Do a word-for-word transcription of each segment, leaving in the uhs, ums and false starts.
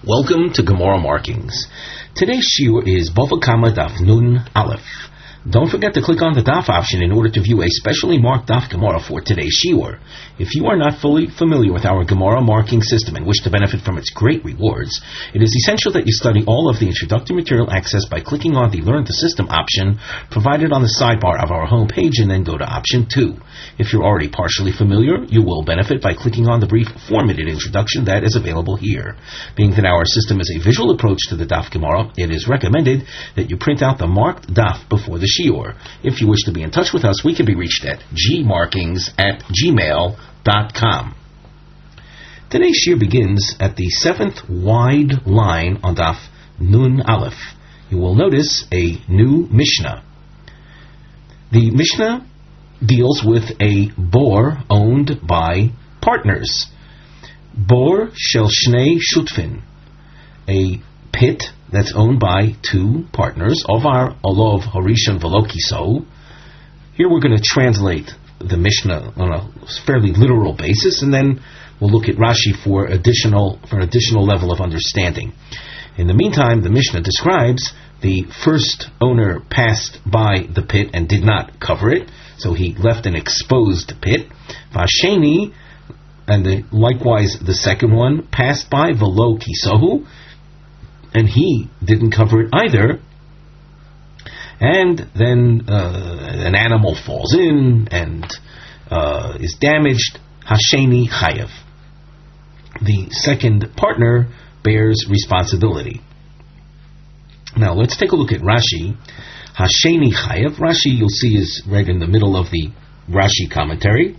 Welcome to Gemara Markings. Today's shiur is Bava Kama Daf Nun Aleph. Don't forget to click on the Daf option in order to view a specially marked Daf Gemara for today's shiur. If you are not fully familiar with our Gemara marking system and wish to benefit from its great rewards, it is essential that you study all of the introductory material accessed by clicking on the Learn the System option provided on the sidebar of our homepage and then go to option two. If you're already partially familiar, you will benefit by clicking on the brief formatted introduction that is available here. Being that our system is a visual approach to the Daf Gemara, it is recommended that you print out the marked Daf before the shiur. If you wish to be in touch with us, we can be reached at gmarkings at gmail dot com. Today's shiur begins at the seventh wide line on Daf Nun Aleph. You will notice a new Mishnah. The Mishnah deals with a bor owned by partners. Bor shel shnei shutfin, a pit that's owned by two partners. Ovar olov harishon velo kiso. Here we're going to translate the Mishnah on a fairly literal basis, and then we'll look at Rashi for additional for an additional level of understanding. In the meantime, the Mishnah describes the first owner passed by the pit and did not cover it, so he left an exposed pit. Vasheni, and the, likewise the second one, passed by velo kisohu, and he didn't cover it either. And then uh, an animal falls in and uh, is damaged. Hasheni chayav. The second partner bears responsibility. Now let's take a look at Rashi. Hasheni chayav. Rashi, you'll see, is right in the middle of the Rashi commentary.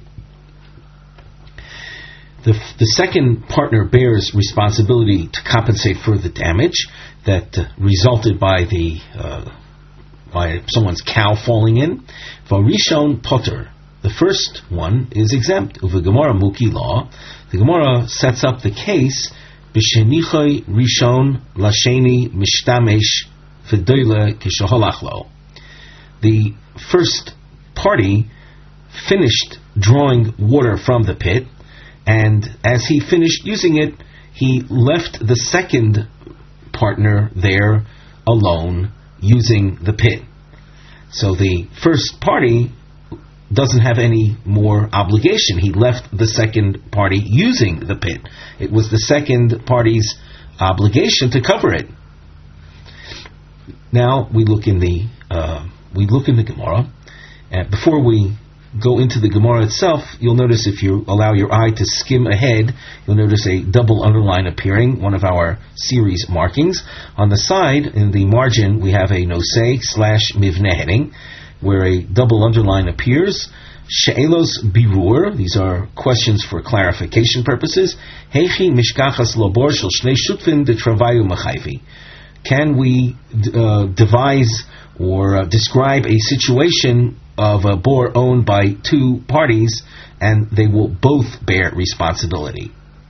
The, the second partner bears responsibility to compensate for the damage that uh, resulted by the uh, by someone's cow falling in. Varishon potter. The first one is exempt. Uva Gemara muki law. The Gemara sets up the case. B'shenichoi rishon lasheni mishtamesh v'doyle kishoholachlo. The first party finished drawing water from the pit, and as he finished using it, he left the second partner there alone using the pit. So the first party doesn't have any more obligation. He left the second party using the pit. It was the second party's obligation to cover it. Now we look in the uh, we look in the Gemara, and before we go into the Gemara itself, you'll notice, if you allow your eye to skim ahead, you'll notice a double underline appearing, one of our series markings. On the side, in the margin, we have a nosei slash mivneh heading, where a double underline appears. She'elos birur, these are questions for clarification purposes. Heichi mishkachas lobor shel shnei shutfin detravayu machayvi. Can we uh, devise or uh, describe a situation of a bor owned by two parties, and they will both bear responsibility?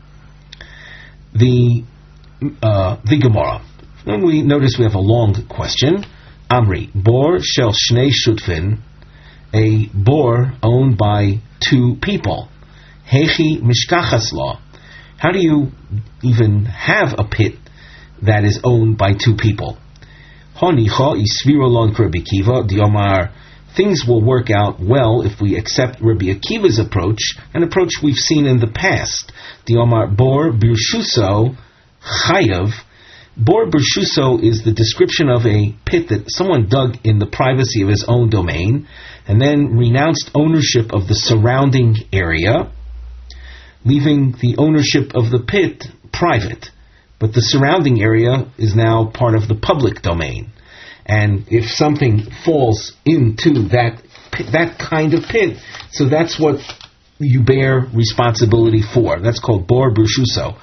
The uh, the Gemara. Then we notice we have a long question. Amri, bor shel shnei shutfin, a bor owned by two people. Heichi mishkachas law. How do you even have a pit that is owned by two people? Honicha isviro lon Rabbi Akiva diomar. Things will work out well if we accept Rabbi Akiva's approach, an approach we've seen in the past. Diomar bor birshuso chayav. Bor birshuso is the description of a pit that someone dug in the privacy of his own domain and then renounced ownership of the surrounding area, leaving the ownership of the pit private. But the surrounding area is now part of the public domain. And if something falls into that that kind of pit, so that's what you bear responsibility for. That's called bor birshuso.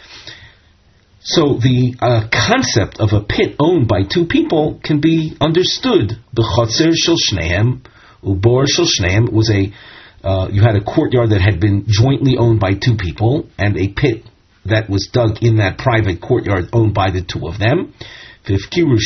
So the uh, concept of a pit owned by two people can be understood. B'chotzer shel shneim ubor shel shneim was a uh, you had a courtyard that had been jointly owned by two people, and a pit that was dug in that private courtyard owned by the two of them. And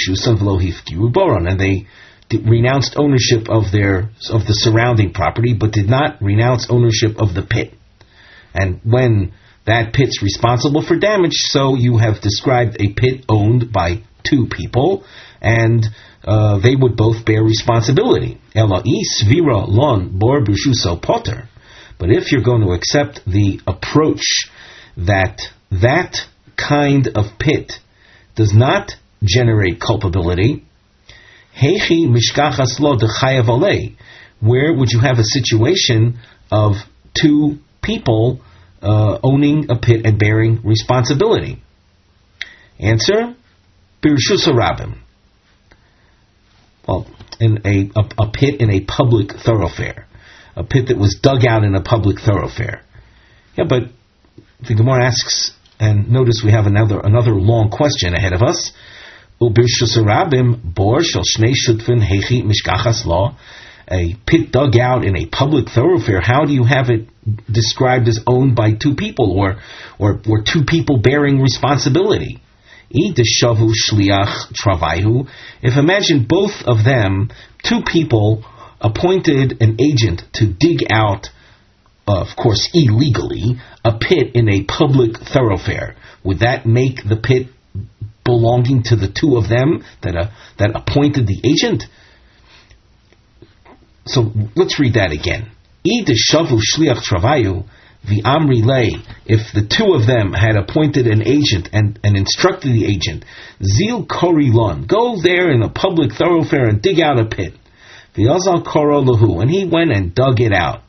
they renounced ownership of their of the surrounding property, but did not renounce ownership of the pit. And when that pit's responsible for damage, so you have described a pit owned by two people, and uh, they would both bear responsibility. Ela svira lon bor b'shuso potter. But if you're going to accept the approach that that kind of pit does not generate culpability, heichi mishkachas lo dechayav alei, where would you have a situation of two people uh, owning a pit and bearing responsibility? Answer: Birshus Rabim. Well, in a, a a pit in a public thoroughfare, a pit that was dug out in a public thoroughfare. Yeah, but the Gemara asks, and notice we have another another long question ahead of us. Birshus Rabim bor shel shnei shutfin heichi mishkachas lo. A pit dug out in a public thoroughfare, how do you have it described as owned by two people, or or, or two people bearing responsibility? If imagine both of them, two people appointed an agent to dig out, uh, of course illegally, a pit in a public thoroughfare, would that make the pit belonging to the two of them that uh, that appointed the agent? So let's read that again. If the two of them had appointed an agent and, and instructed the agent, Zil Korilon, go there in a public thoroughfare and dig out a pit. V'yazal Koro Lahu, and he went and dug it out.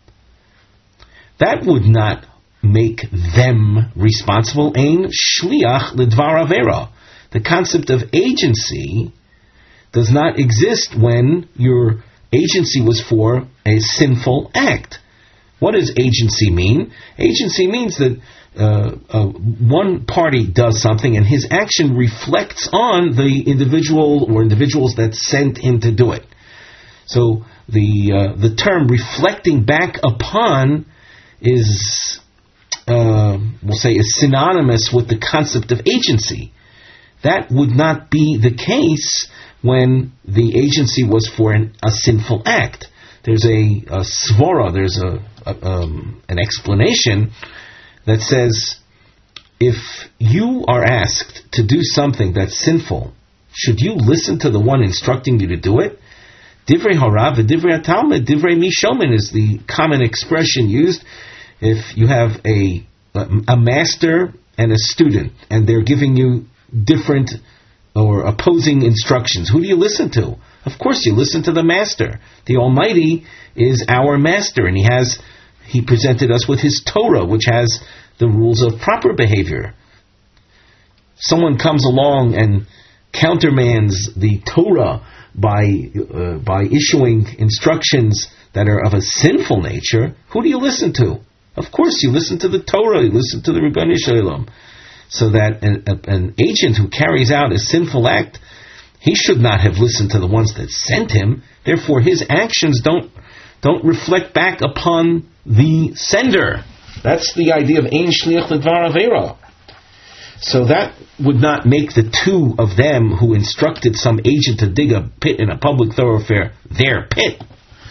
That would not make them responsible. Ein shliach lidvar avera. The concept of agency does not exist when your agency was for a sinful act. What does agency mean? Agency means that uh, uh, one party does something and his action reflects on the individual or individuals that sent him to do it. So the uh, the term reflecting back upon is, uh, we'll say, is synonymous with the concept of agency. That would not be the case when the agency was for an, a sinful act. There's a, a svara, there's a, a um, an explanation that says, if you are asked to do something that's sinful, should you listen to the one instructing you to do it? Divrei harav v'divrei talmud, divrei mishomin is the common expression used if you have a a master and a student, and they're giving you different or opposing instructions. Who do you listen to? Of course you listen to the master. The Almighty is our master, and He has He presented us with His Torah, which has the rules of proper behavior. Someone comes along and countermands the Torah by uh, by issuing instructions that are of a sinful nature. Who do you listen to? Of course you listen to the Torah, you listen to the Ribono Shel Olam. So that an, a, an agent who carries out a sinful act, he should not have listened to the ones that sent him. Therefore, his actions don't don't reflect back upon the sender. That's the idea of ein shliach lidvar avera. So that would not make the two of them who instructed some agent to dig a pit in a public thoroughfare their pit.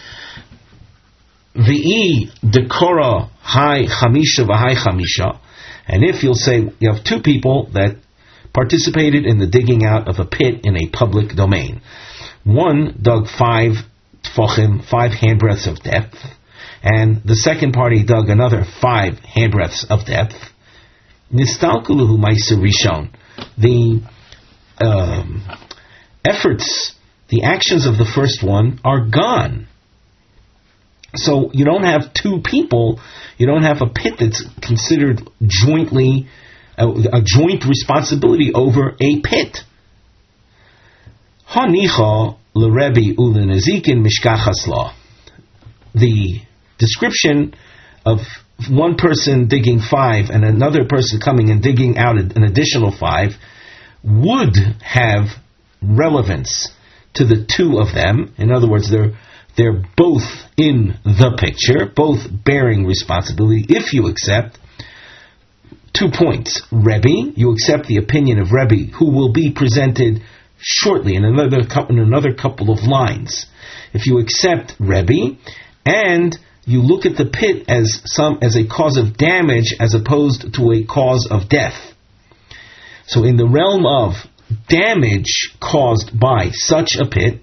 V'i dekora hai chamisha v'hai chamisha. And if you'll say you have two people that participated in the digging out of a pit in a public domain. One dug five tfachim, five handbreadths of depth, and the second party dug another five handbreadths of depth. Nistalkuluhu ma'aser rishon. The um, efforts, the actions of the first one are gone. So you don't have two people, you don't have a pit that's considered jointly, a, a joint responsibility over a pit. Hanicha l'Rebbe u'lenezikin mishkachas la. The description of one person digging five and another person coming and digging out an additional five would have relevance to the two of them. In other words, they're they're both in the picture, both bearing responsibility. If you accept two points, Rebbe, you accept the opinion of Rebbe, who will be presented shortly in another in another couple of lines. If you accept Rebbe, and you look at the pit as some as a cause of damage as opposed to a cause of death. So in the realm of damage caused by such a pit,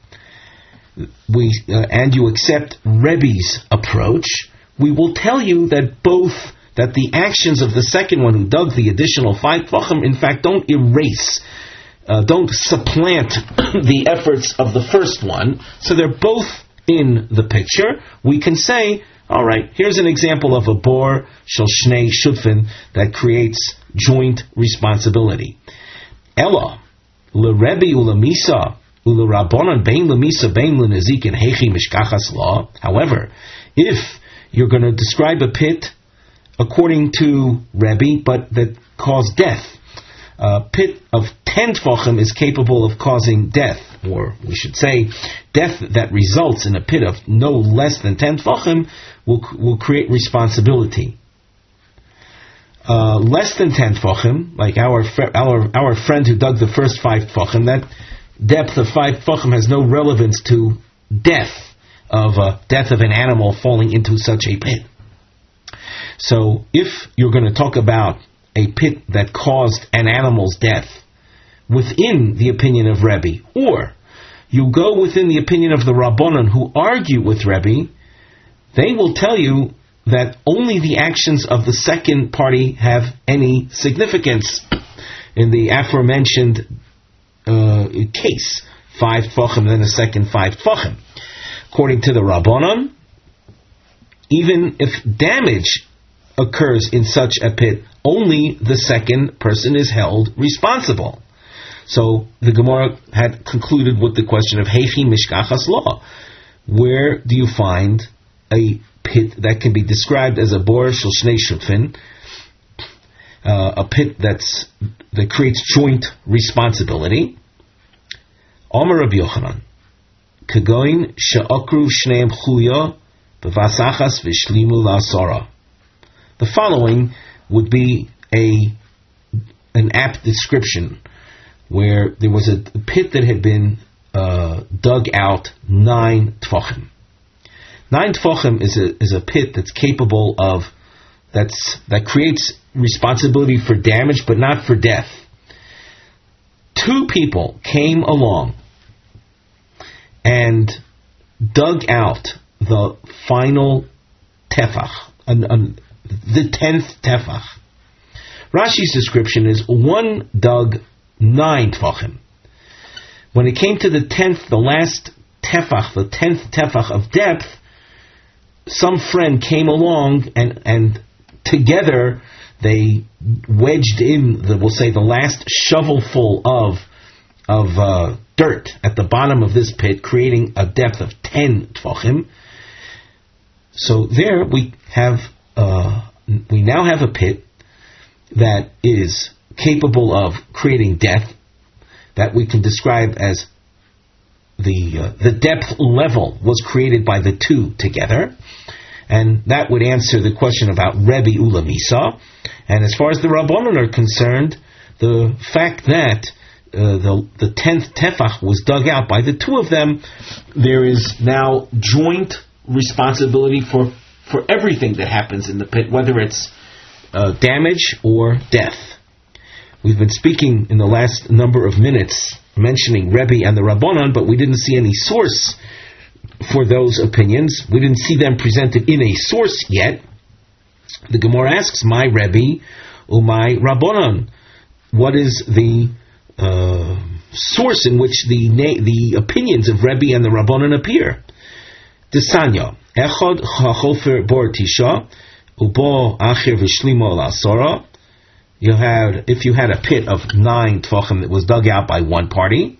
we uh, and you accept Rebbe's approach, we will tell you that both that the actions of the second one who dug the additional five tefachim, in fact, don't erase, uh, don't supplant the efforts of the first one. So they're both in the picture. We can say, all right, here's an example of a bor shel shnei shutfin that creates joint responsibility. Ella leRebbe ulemisa uleRabbanan bein lemisa bein lenezikin hechi mishkachas law. However, if you're going to describe a pit according to Rebbe, but that caused death, a pit of ten tefachim is capable of causing death, or we should say, death that results in a pit of no less than ten tefachim will will create responsibility. Uh, less than ten tefachim, like our our our friend who dug the first five tefachim, that depth of five tefachim has no relevance to death of uh, death of an animal falling into such a pit. So, if you're going to talk about a pit that caused an animal's death within the opinion of Rebbe, or you go within the opinion of the Rabbanan who argue with Rebbe, they will tell you that only the actions of the second party have any significance in the aforementioned uh, case, five tefachim, then a second five tefachim. According to the Rabbanan, even if damage occurs in such a pit, only the second person is held responsible. So the Gemara had concluded with the question of Heichi Mishkachas Law. Where do you find a pit that can be described as a bor shel shnei shutfin, uh, a pit that's that creates joint responsibility? Omer Rabbi Yochanan, Kagoin she'akru shneim chuya b'vasachas v'shlimu la'asara. The following would be a an apt description where there was a pit that had been uh, dug out nine tefachim. Nine tefachim is a is a pit that's capable of that's that creates responsibility for damage, but not for death. Two people came along and dug out the final tefach, an, an, the tenth tefach. Rashi's description is one dug nine tefachim. When it came to the tenth, the last tefach, the tenth tefach of depth, some friend came along and and together they wedged in the we'll say the last shovelful of of uh, dirt at the bottom of this pit, creating a depth of ten tefachim. So there we have. Uh, we now have a pit that is capable of creating death, that we can describe as the uh, the depth level was created by the two together, and that would answer the question about Rebbe Ulamisa. And as far as the Rabbanan are concerned, the fact that uh, the the tenth tefach was dug out by the two of them, there is now joint responsibility for for everything that happens in the pit, whether it's uh, damage or death. We've been speaking in the last number of minutes mentioning Rebbe and the Rabbanan, but we didn't see any source for those opinions. We didn't see them presented in a source yet. The Gemara asks, my Rebbe or my Rabbanan, what is the uh, source in which the na- the opinions of Rebbe and the Rabbanan appear? Desanya. Echad chachofer bor tisha, ubo acher v'shlimo la'asara. You had, if you had a pit of nine tefachim that was dug out by one party,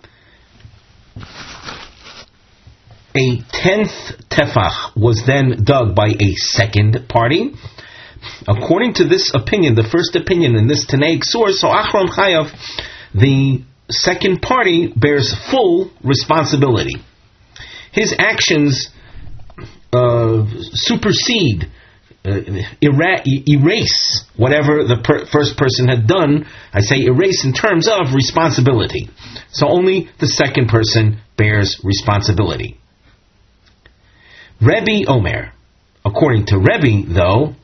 a tenth tefach was then dug by a second party. According to this opinion, the first opinion in this Tanaic source, so Achron Chayav, the second party bears full responsibility. His actions Uh, supersede, uh, era- erase whatever the per- first person had done. I say erase in terms of responsibility. So only the second person bears responsibility. Rebbe Omer, According to Rebbe, though,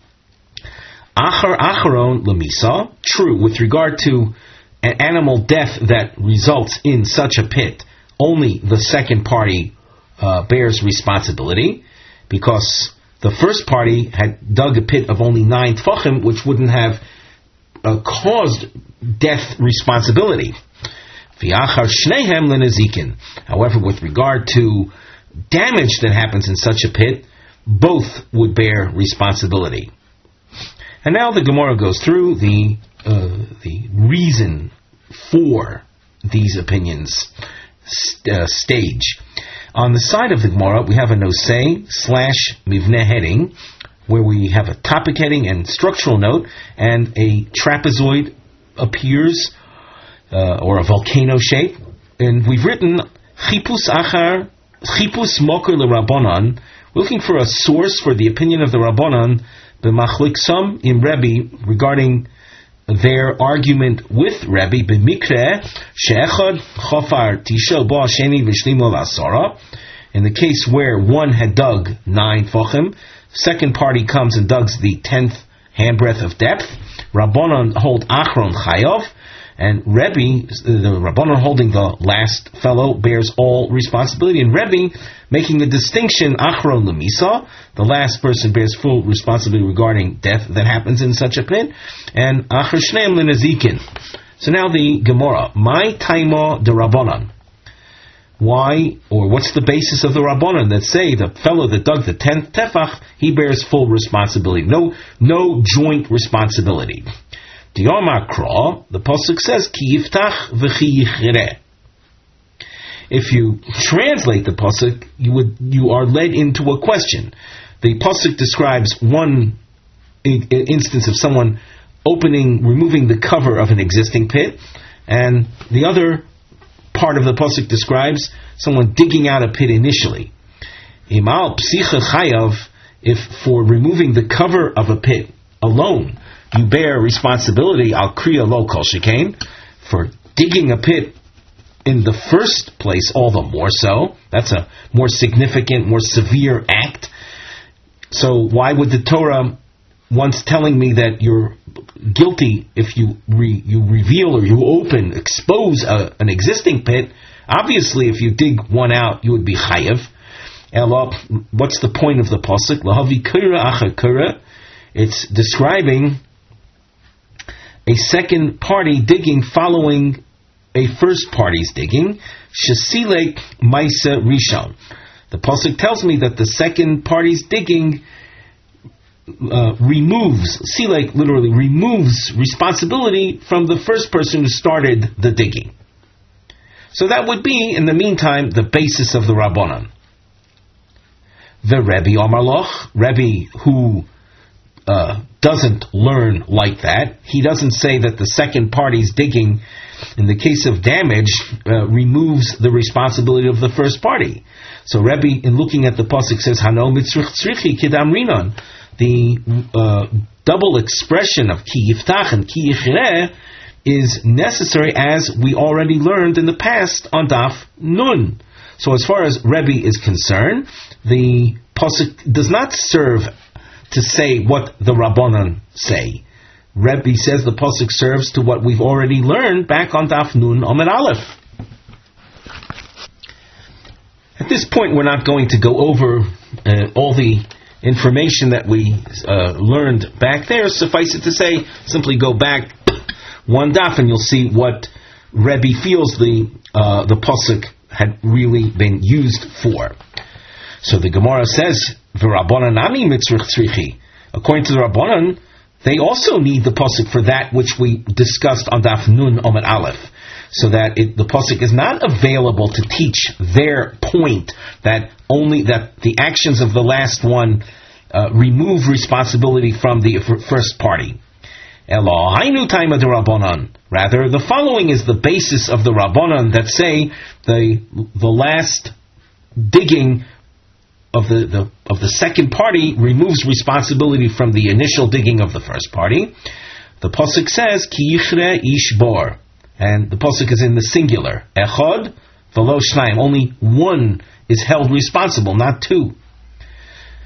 Achar Acharon Lemisa, true, with regard to an animal death that results in such a pit, only the second party uh, bears responsibility, because the first party had dug a pit of only nine tfachim, which wouldn't have uh, caused death responsibility. V'achar shnehem lenezikin. However, with regard to damage that happens in such a pit, both would bear responsibility. And now the Gemara goes through the uh, the reason for these opinions st- uh, stage. On the side of the Gemara, we have a nosei slash mivneh heading, where we have a topic heading and structural note, and a trapezoid appears, uh, or a volcano shape, and we've written chipus achar, chipus moker l'Rabbanan, looking for a source for the opinion of the Rabbanan, b'machliksam im Rebbe, regarding their argument with Rebbe, b'mikre she'echad chofar tishel bo sheni v'shlimo l'asara, in the case where one had dug nine tfachim, second party comes and digs the tenth handbreadth of depth, Rabbanan hold achron chayav, and Rebbe, the Rabbanan holding the last fellow, bears all responsibility, and Rebbe making the distinction achron lemisa, the last person bears full responsibility regarding death that happens in such a pit, and achar shneim lenezikin. So now the Gemara, my taima de Rabbanan. Why, or what's the basis of the Rabbanan that say the fellow that dug the tenth tefach, he bears full responsibility, no, no joint responsibility? Diyama Kra, the pasuk says, Ki yiftach v'chi yichireh. If you translate the pasuk, you would you are led into a question. The pasuk describes one in, in instance of someone opening, removing the cover of an existing pit, and the other part of the pasuk describes someone digging out a pit initially. Imal psicha chayav, if for removing the cover of a pit alone you bear responsibility, al kriya lo kol shekain, for digging a pit in the first place, all the more so. That's a more significant, more severe act. So why would the Torah, once telling me that you're guilty if you re, you reveal or you open, expose a, an existing pit, obviously if you dig one out, you would be chayav. Ela, what's the point of the pasuk? Lahavi kura achar kura. It's describing a second party digging following a first party's digging. Shesilek Maisa Rishon. The pasuk tells me that the second party's digging uh, removes, Silek literally removes responsibility from the first person who started the digging. So that would be, in the meantime, the basis of the Rabbanan. The Rebbe Omar Loch, Rebbe who Uh, doesn't learn like that. He doesn't say that the second party's digging, in the case of damage, uh, removes the responsibility of the first party. So Rebbe, in looking at the pasuk, says Hano mitzrich tzrichi kidam rinon. The uh, double expression of ki yiftach and ki yichireh is necessary, as we already learned in the past on Daf Nun. So as far as Rebbe is concerned, the pasuk does not serve to say what the Rabbanan say. Rebbe says the pasuk serves to what we've already learned back on Daf Nun Amud Aleph. At this point, we're not going to go over uh, all the information that we uh, learned back there. Suffice it to say, simply go back one daf and you'll see what Rebbe feels the uh, the pasuk had really been used for. So the Gemara says, V'Rabbanan nami mitzrich tzrichi. According to the Rabbanan, they also need the pasuk for that which we discussed on Daf Nun Amud Aleph, so that it, the pasuk is not available to teach their point that only that the actions of the last one uh, remove responsibility from the f- first party. Elo hainu taima de Rabbanan. Rather, the following is the basis of the Rabbanan that say the the last digging of the, the of the second party removes responsibility from the initial digging of the first party. The pasuk says ki yichre ish bor, and the pasuk is in the singular. Echad v'lo shnayim. Only one is held responsible, not two.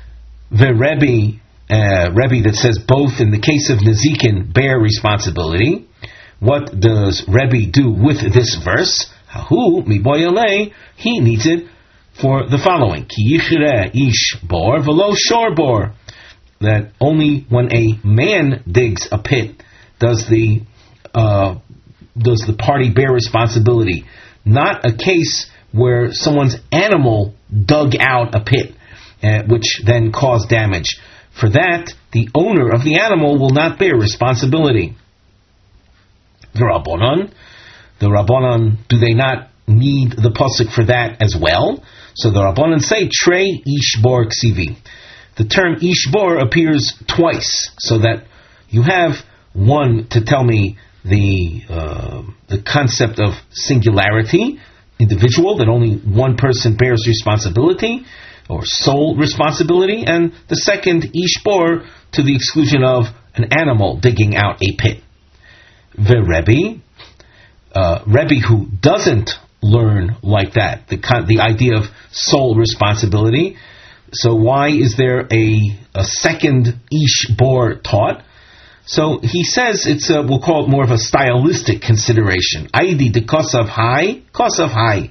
the Rebbe, uh, Rebbe that says both in the case of Nezikin bear responsibility. What does Rebbe do with this verse? Hahu miboyale, he needs it for the following: Ki yichre ish bor velo shor bor. That only when a man digs a pit does the uh, does the party bear responsibility. Not a case where someone's animal dug out a pit, uh, which then caused damage. For that, the owner of the animal will not bear responsibility. The Rabbanon, the Rabbanon, do they not need the pasuk for that as well? So the Rabbanon say, Trei Ishbor Ksivi. The term Ishbor appears twice, so that you have one to tell me the uh, the concept of singularity, individual, that only one person bears responsibility, or sole responsibility, and the second Ishbor to the exclusion of an animal digging out a pit. The Rebbe, uh, Rebbe who doesn't learn like that, the the idea of sole responsibility. So why is there a, a second Ishbor taught? So he says it's a, we'll call it more of a stylistic consideration. Aidi de kosav hai, kosav hai.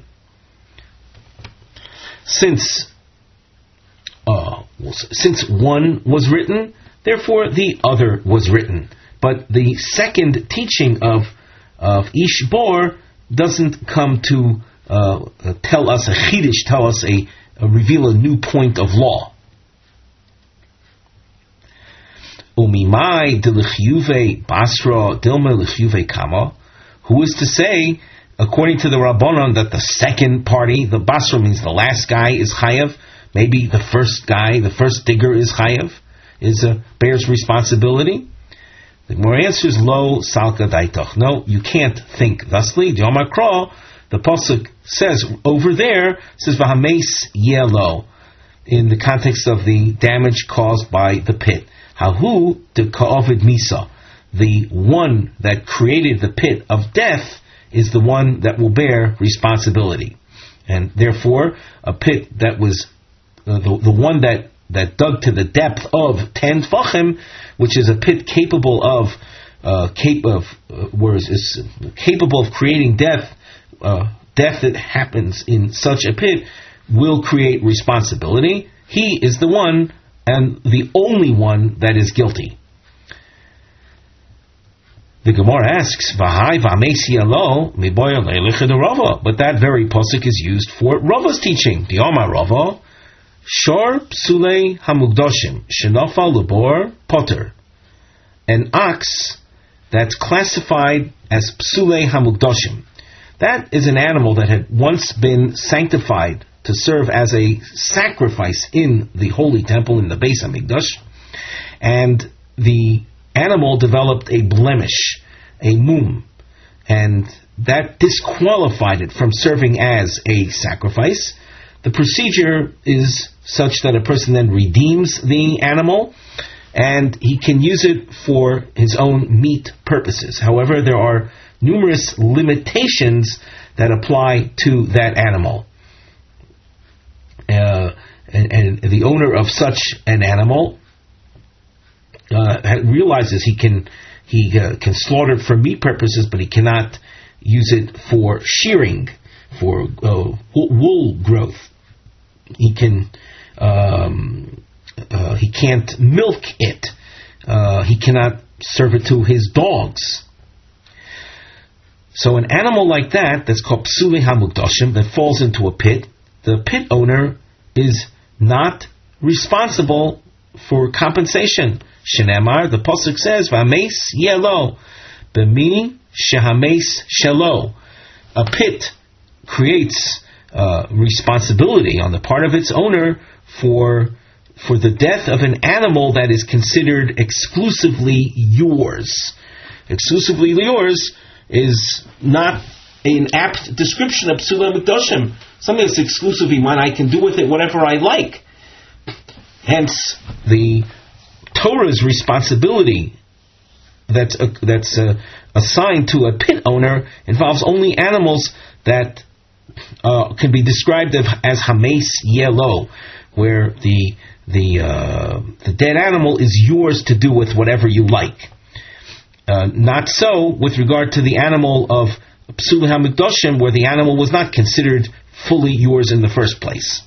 Since uh, since one was written, therefore the other was written. But the second teaching of of Ishbor doesn't come to uh, tell us a chidish, tell us a, a reveal a new point of law. Umimai delichyuve basra dilma lichyuve kama. Who is to say, according to the Rabbanon, that the second party, the basra means the last guy, is chayav? Maybe the first guy, the first digger is chayav, is uh, bears responsibility. The Gemara answers, Lo salka daitoch. No, you can't think thusly. The Omakra, the pasuk says over there, says v'hameis yelo, in the context of the damage caused by the pit. Hahu de ka'ovid misa. The one that created the pit of death is the one that will bear responsibility. And therefore, a pit that was, uh, the, the one that that dug to the depth of ten tfachim, which is a pit capable of, uh, cap- of uh, whereas is capable of creating death, uh, death that happens in such a pit will create responsibility. He is the one and the only one that is guilty. The Gemara asks, "V'hai v'amesi alo miboya leilicha de Rava," but that very pasuk is used for Rava's teaching. The Omar Rava. Shor psulei hamugdoshim shenofa lebor potter. An ox that's classified as psulei hamugdoshim. That is an animal that had once been sanctified to serve as a sacrifice in the holy temple in the Beis Hamikdash, and the animal developed a blemish, a mum, and that disqualified it from serving as a sacrifice. The procedure is such that a person then redeems the animal, and he can use it for his own meat purposes. However, there are numerous limitations that apply to that animal. Uh, and, and the owner of such an animal uh, realizes he can he uh, can slaughter it for meat purposes, but he cannot use it for shearing, for uh, wool growth. He can, um, uh, he can't milk it. Uh, he cannot serve it to his dogs. So an animal like that, that's called psulei hamukdashim, that falls into a pit, the pit owner is not responsible for compensation. Shenemar, the pasuk says, "V'hameis yelo," b'mini shehameis shelo. A pit creates Uh, responsibility on the part of its owner for for the death of an animal that is considered exclusively yours. Exclusively yours is not an apt description of psulei hamukdashim. Something that's exclusively mine, I can do with it whatever I like. Hence, the Torah's responsibility that's uh, that's uh, assigned to a pit owner involves only animals that Uh, can be described as hameis yelo, where the the uh, the dead animal is yours to do with whatever you like. Uh, not so with regard to the animal of Psulei HaMikdashim, where the animal was not considered fully yours in the first place.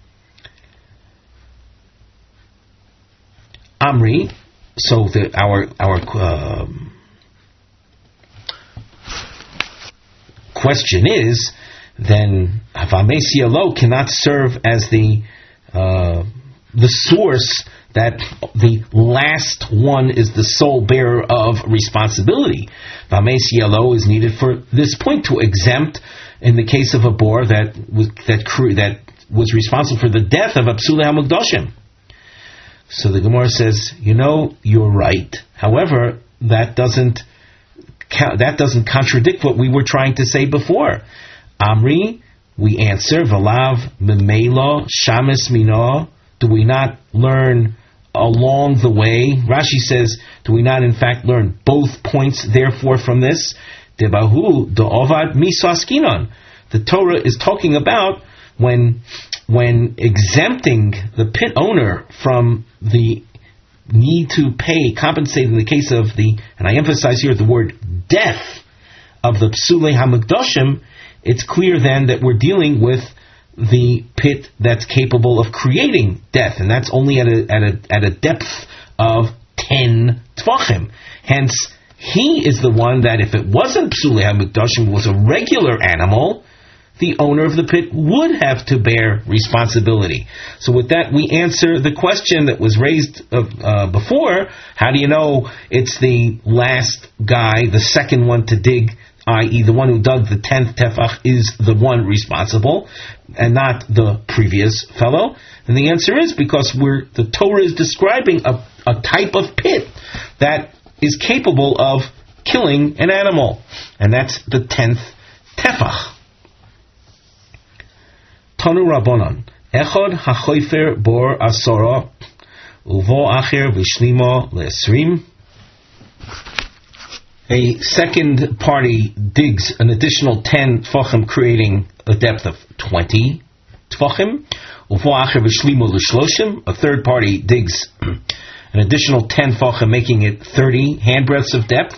Amri, so the, our our uh, question is, then Havamesi Alo cannot serve as the uh, the source that the last one is the sole bearer of responsibility. Havamesi Alo is needed for this point to exempt in the case of a boar that was that cre- that was responsible for the death of a Psulei HaMikdashim. So the Gemara says, you know, you're right. However, that doesn't that doesn't contradict what we were trying to say before. Amri, we answer, Valav Memelo Shamis Mino. Do we not learn along the way? Rashi says, do we not in fact learn both points therefore from this? Debahu Do'ovad Misaskinon. The Torah is talking about when when exempting the pit owner from the need to pay, compensate in the case of the, and I emphasize here the word death of the Psulei HaMikdashim, it's clear then that we're dealing with the pit that's capable of creating death, and that's only at a at a at a depth of ten tvachim. Hence, he is the one that if it wasn't Psulei HaMikdashim, it was a regular animal, the owner of the pit would have to bear responsibility. So with that, we answer the question that was raised uh, uh, before. How do you know it's the last guy, the second one to dig, that is the one who dug the tenth tefach is the one responsible, and not the previous fellow? And the answer is because we're, the Torah is describing a, a type of pit that is capable of killing an animal, and that's the tenth tefach. Tanu Rabbanon, Echad hachoifer bor asora, uvo acher v'shlimo le'esrim. A second party digs an additional ten tfachim, creating a depth of twenty tfachim. Uvo acher v'shlimo le'shloshim. A third party digs an additional ten tfachim, making it thirty handbreadths of depth.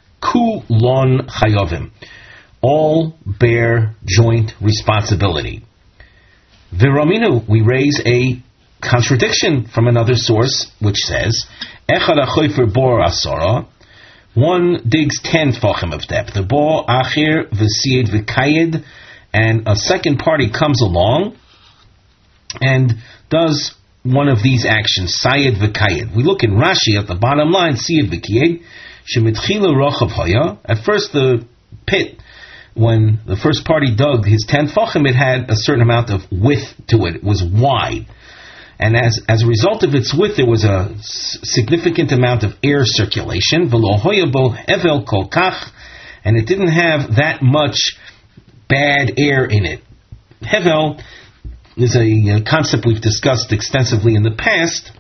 Kulon chayovim. All bear joint responsibility. Viraminu, we raise a contradiction from another source, which says, Echad hachoifer bor asara, one digs ten tfachim of depth, the bor acher v'siyed v'kayed, and a second party comes along and does one of these actions, sayed v'kayed. We look in Rashi at the bottom line, siyed v'kayed, shemitchila rochav haya. At first the pit, when the first party dug his ten tfachim, it had a certain amount of width to it. It was wide. And as as a result of its width, there was a s- significant amount of air circulation. V'lo hoya bo hevel kol kach, and it didn't have that much bad air in it. Hevel is a, a concept we've discussed extensively in the past,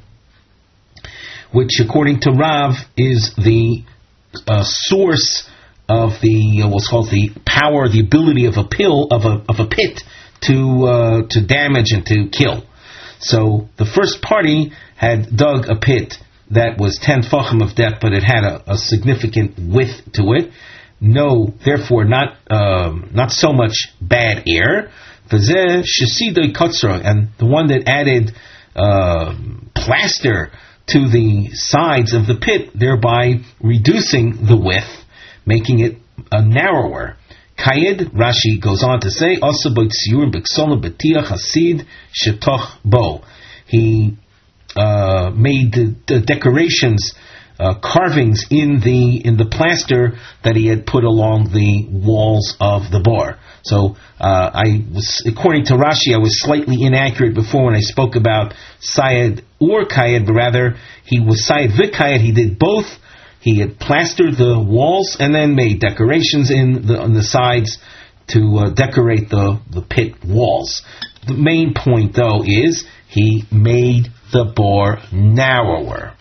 which according to Rav is the uh, source of the uh, what's called the power, the ability of a pill of a of a pit to uh, to damage and to kill. So the first party had dug a pit that was ten tfachim of depth, but it had a, a significant width to it. No, therefore not um, not so much bad air. V'zeh shesidoi kotzra, and the one that added uh, plaster to the sides of the pit, thereby reducing the width, making it uh, narrower. Kayed, Rashi goes on to say, also b'tziur b'ksola b'tiach hasid shetoch bo. He uh, made the, the decorations, uh, carvings in the in the plaster that he had put along the walls of the bar. So uh, I was, according to Rashi, I was slightly inaccurate before when I spoke about Sayed or Kayed, but rather he was Sayed v'Kayed. He did both. He had plastered the walls and then made decorations in the, on the sides to uh, decorate the, the pit walls. The main point, though, is he made the bore narrower.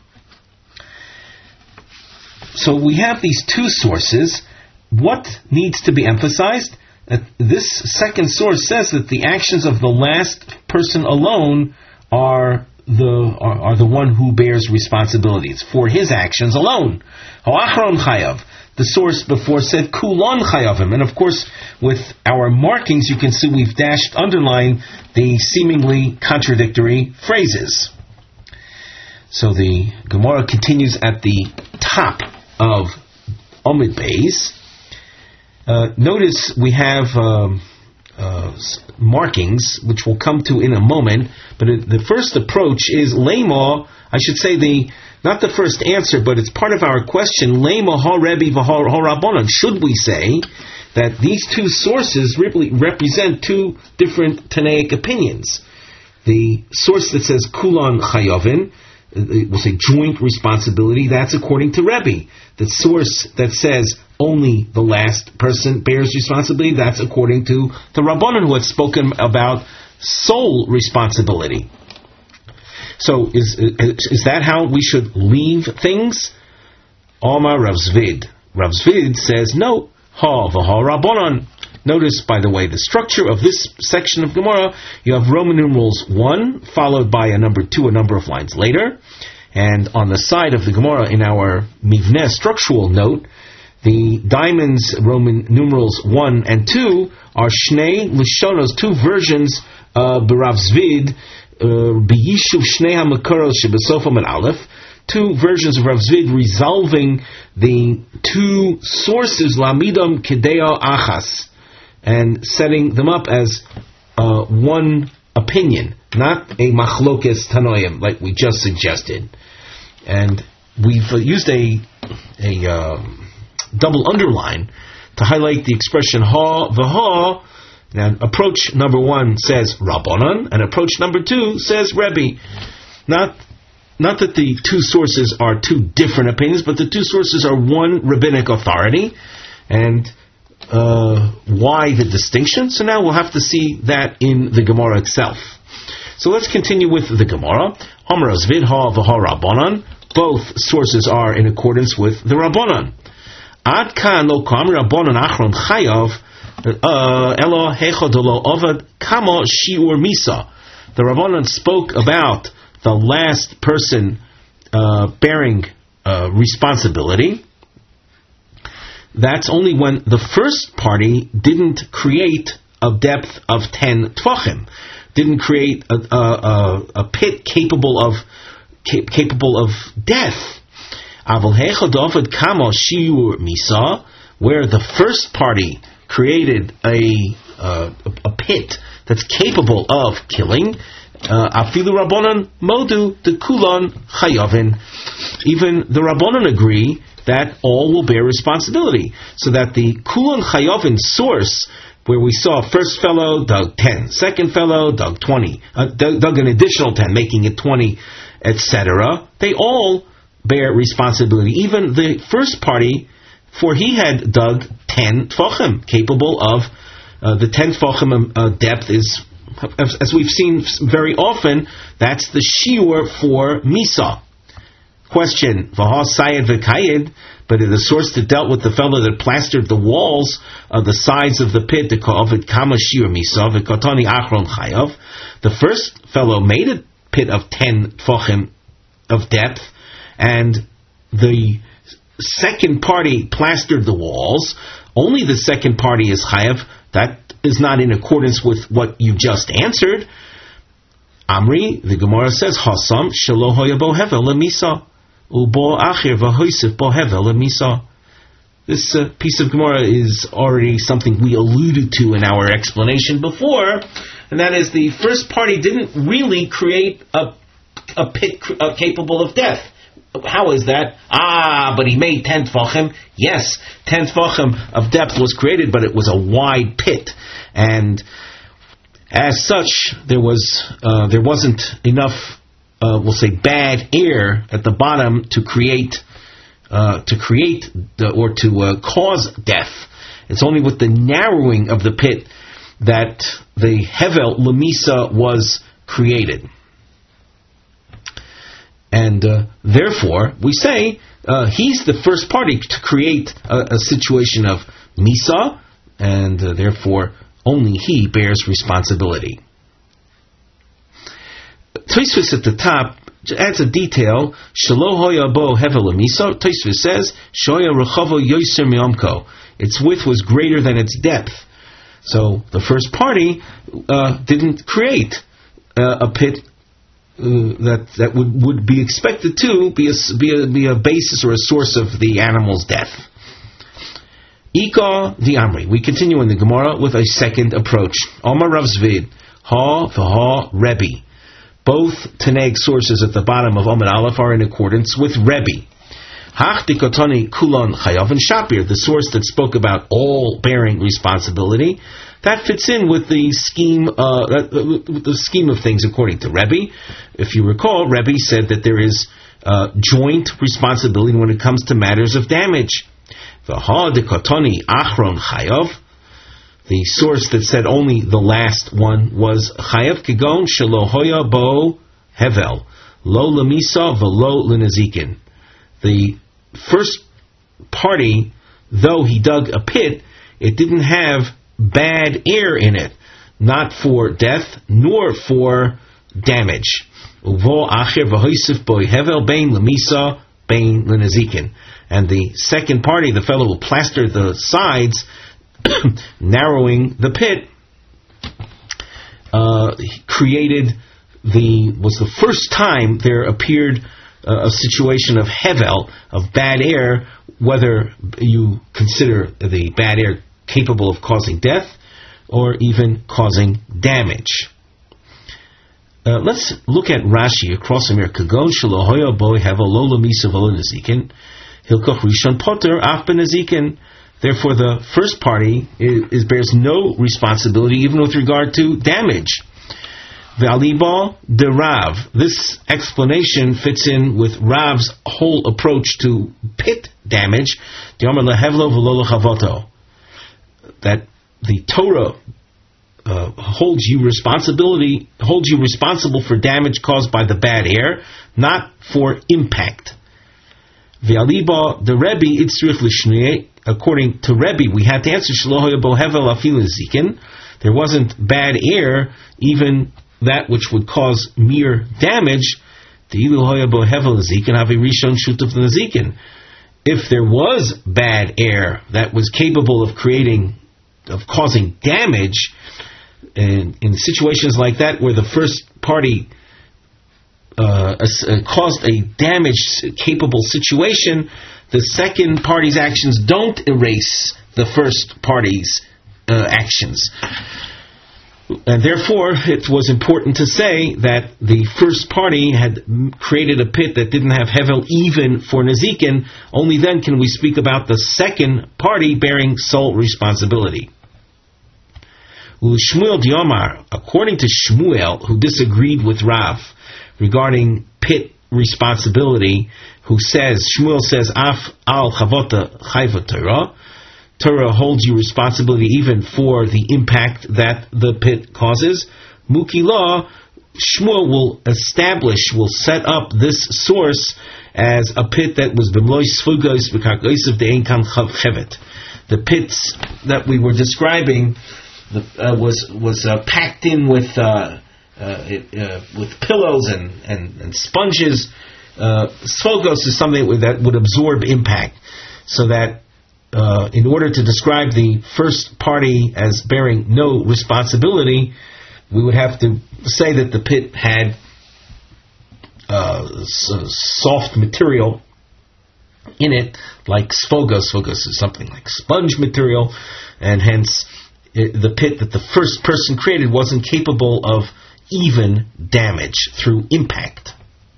So we have these two sources. What needs to be emphasized? Uh, this second source says that the actions of the last person alone are the are, are the one who bears responsibilities for his actions alone. Ha'achron chayav. The source before said kulon chayavim, and of course, with our markings, you can see we've dashed underline the seemingly contradictory phrases. So the Gemara continues at the top of Omid Beis. Uh, notice we have um, uh, markings, which we'll come to in a moment, but it, the first approach is Lema, I should say the, not the first answer, but it's part of our question, Lema ha Rebbe v'ha Rabbanan. Should we say that these two sources really represent two different Tanaic opinions? The source that says Kulan Chayavin, we'll say joint responsibility, that's according to Rebbe. The source that says only the last person bears responsibility, that's according to the Rabbanan, who had spoken about sole responsibility. So is is that how we should leave things? Omar Rav Zvid. Rav Zvid says no. Ha v'ha Rabbanan. Notice, by the way, the structure of this section of Gemara. You have Roman numerals one, followed by a number two, a number of lines later. And on the side of the Gemara, in our Mivneh structural note, the diamonds, Roman numerals one and two, are Shnei Lishonos, two versions of Rav Zvid, B'yishuv Shnei HaMakoros Shebesofam and Aleph, two versions of Rav Zvid resolving the two sources, Lamidam Kedeo Achas, and setting them up as uh, one opinion, not a machlokes tanoim like we just suggested. And we've uh, used a a um, double underline to highlight the expression ha v'ha. Now, approach number one says Rabbanan, and approach number two says Rebbe. Not not that the two sources are two different opinions, but the two sources are one rabbinic authority. And Uh, why the distinction? So now we'll have to see that in the Gemara itself. So let's continue with the Gemara. Amar Zvid ha v'ha Rabbanan. Both sources are in accordance with the Rabbanan. Ad kan lo kam Rabbanan achron chayav elo hechad lo ovad kama shiur misa. The Rabbanan spoke about the last person uh, bearing uh, responsibility. That's only when the first party didn't create a depth of ten tvachim, didn't create a, a, a, a pit capable of cap- capable of death. Aval hechad ovad kama shiur misa, where the first party created a uh, a pit that's capable of killing. Afilu Rabbanan modu de kulan chayavin. Even the Rabbanan agree that all will bear responsibility. So that the Kulan Chayavin source, where we saw first fellow dug ten, second fellow dug twenty, uh, dug, dug an additional ten, making it twenty, et cetera, they all bear responsibility. Even the first party, for he had dug ten tfachim, capable of, uh, the ten tfachim uh, depth is, as, as we've seen very often, that's the shiur for Misa. Question, Vaha Sayed V'Kayed, but in the source that dealt with the fellow that plastered the walls of the sides of the pit, the Ka'avid Kama Shir Misa, V'Katani Achron Chayav, the first fellow made a pit of ten tfachim of depth, and the second party plastered the walls. Only the second party is Chayav. That is not in accordance with what you just answered. Amri, the Gemara says, Hasam Shelo Hoya Bo Hevel Lemisa. This uh, piece of Gemara is already something we alluded to in our explanation before, and that is the first party didn't really create a, a pit uh, capable of death. How is that? Ah, but he made ten tfachim. Yes, ten tfachim of depth was created, but it was a wide pit, and as such, there was uh, there wasn't enough. Uh, we'll say bad air at the bottom to create uh, to create the, or to uh, cause death. It's only with the narrowing of the pit that the Hevel Lemisa was created. And uh, therefore, we say uh, he's the first party to create a, a situation of Misa, and uh, therefore only he bears responsibility. Tosfos at the top adds a detail. Shelo hoya bo hevel lemisa. Tosfos says shoya rechavo yoser miomko. Its width was greater than its depth. So the first party uh, didn't create uh, a pit uh, that that would, would be expected to be a, be a be a basis or a source of the animal's death. Ika the Amri. We continue in the Gemara with a second approach. Omar Rav Zvid, Ha v'ha Rebbe. Both Taneg sources at the bottom of Omar Aleph are in accordance with Rebbe. Hach dikotani kulon chayav and Shapir, the source that spoke about all bearing responsibility, that fits in with the scheme, uh, with the scheme of things according to Rebbe. If you recall, Rebbe said that there is uh, joint responsibility when it comes to matters of damage. V'ha dikotani achron chayav. The source that said only the last one was chayav kegon shelo hoya bo hevel lo lemisa v'lo lenazikin. The first party, though he dug a pit, it didn't have bad air in it, not for death nor for damage. Uvo acher v'hoisif bo hevel bein lemisa bein lenazikin. And the second party, the fellow who plastered the sides, narrowing the pit, uh, created the was the first time there appeared uh, a situation of hevel, of bad air, whether you consider the bad air capable of causing death or even causing damage. Uh, let's look at Rashi across the mirror. Kagon shalohoya boy hevel lo lemisa v'lo nezikin. Hilkoch Rishon Potter Af Benazikin. Therefore, the first party is, is bears no responsibility, even with regard to damage. V'aliba de Rav. This explanation fits in with Rav's whole approach to pit damage. That the Torah uh, holds you responsibility, holds you responsible for damage caused by the bad air, not for impact. V'aliba the Rebbe itzrich l'shnei. According to Rebbe, we had to answer shelo bo hevel afilu zikin. There wasn't bad air, even that which would cause mere damage. If there was bad air that was capable of creating, of causing damage, and in situations like that where the first party uh, uh, caused a damage-capable situation, the second party's actions don't erase the first party's uh, actions. And therefore, it was important to say that the first party had created a pit that didn't have hevel even for Nezikin. Only then can we speak about the second party bearing sole responsibility. Shmuel Diomar, according to Shmuel, who disagreed with Rav regarding pit responsibility, who says, Shmuel says, Af al chavota chayva Torah, Torah holds you responsibility even for the impact that the pit causes. Muki law, Shmuel will establish, will set up this source as a pit that was b'mloi sfugos v'kargoisav de'ein kan chevet. The pits that we were describing the, uh, was was uh, packed in with uh, uh, it, uh, with pillows and and, and sponges. Uh, sfugos is something that would absorb impact, so that Uh, in order to describe the first party as bearing no responsibility, we would have to say that the pit had uh, soft material in it, like sfogos. Sfogos is something like sponge material, and hence it, the pit that the first person created wasn't capable of even damage through impact.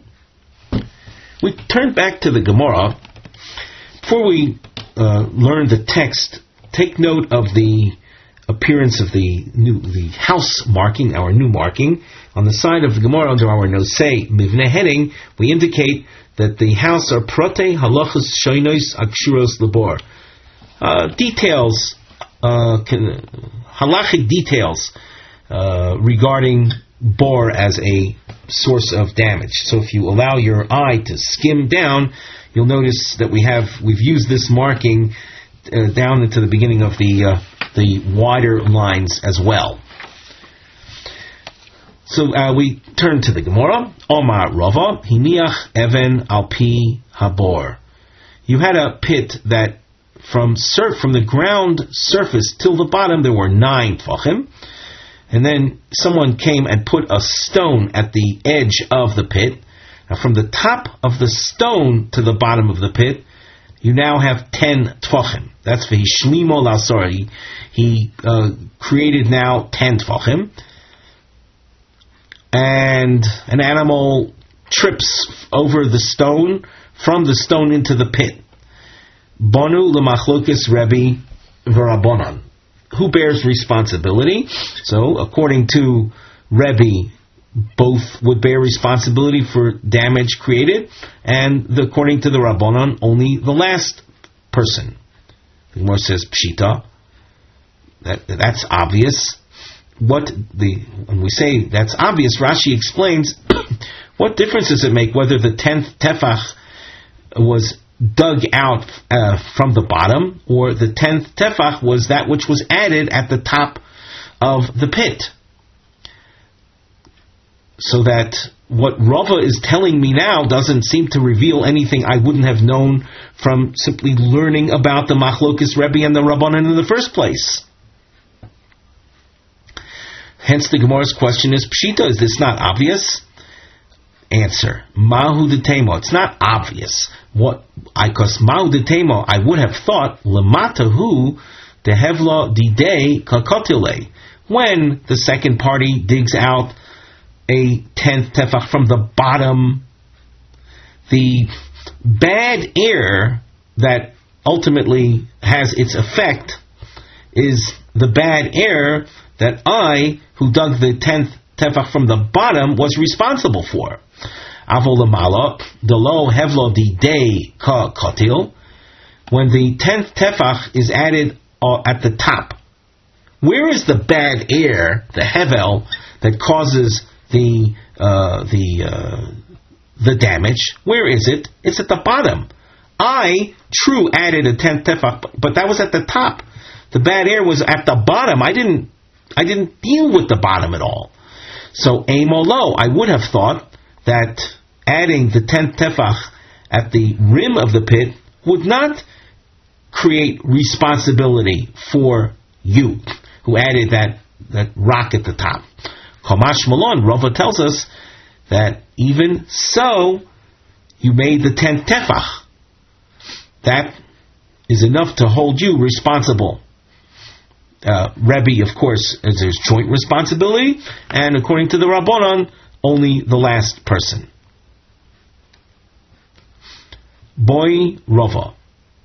We turn back to the Gemara. Before we Uh, learn the text, take note of the appearance of the new the house marking, our new marking. On the side of the Gemara under our Nosei Mivne heading, we indicate that the house are prote halachos shoinos akshuros labor. Uh, details, uh, can, halachic details uh, regarding bor as a source of damage. So if you allow your eye to skim down, you'll notice that we have we've used this marking uh, down into the beginning of the uh, the wider lines as well. So uh, we turn to the Gemara. Omar Rava, Hiniach Even Alpi Habor. You had a pit that from sur- from the ground surface till the bottom there were nine tfachim, and then someone came and put a stone at the edge of the pit. Now from the top of the stone to the bottom of the pit, you now have ten tfachim. That's v'hishlimo l'asor. He, he uh, created now ten tfachim. And an animal trips over the stone, from the stone into the pit. Bonu l'machlokes Rebbe v'Rabbanan. Who bears responsibility? So, according to Rebbe, both would bear responsibility for damage created, and the, according to the Rabbanan, only the last person. The Gemara says Pshita. That, that's obvious. What the when we say that's obvious, Rashi explains what difference does it make whether the tenth tefach was dug out uh, from the bottom, or the tenth tefach was that which was added at the top of the pit. So that what Rava is telling me now doesn't seem to reveal anything I wouldn't have known from simply learning about the Machlokes Rebbe and the Rabbanan in the first place. Hence the Gemara's question is, Pshita, is this not obvious? Answer, Mahu de Temo. It's not obvious. What? Because Mahu de Temo, I would have thought, Lematahu de Hevla didei kakotile. When the second party digs out a tenth tefach from the bottom, the bad air that ultimately has its effect is the bad air that I, who dug the tenth tefach from the bottom, was responsible for. Avolamala, delo hevlo didei ka kotil. When the tenth tefach is added uh, at the top, where is the bad air, the hevel, that causes the uh, the uh, the damage? Where is it? It's at the bottom. I, true, added a tenth tefach, but that was at the top. The bad air was at the bottom. I didn't I didn't deal with the bottom at all. So, Eimolo, I would have thought that adding the tenth tefach at the rim of the pit would not create responsibility for you, who added that, that rock at the top. Kamash Malon, Rava tells us that even so, you made the tenth tefach. That is enough to hold you responsible. Uh, Rebbe, of course, there's joint responsibility, and according to the Rabbanan, only the last person. Boy Rava.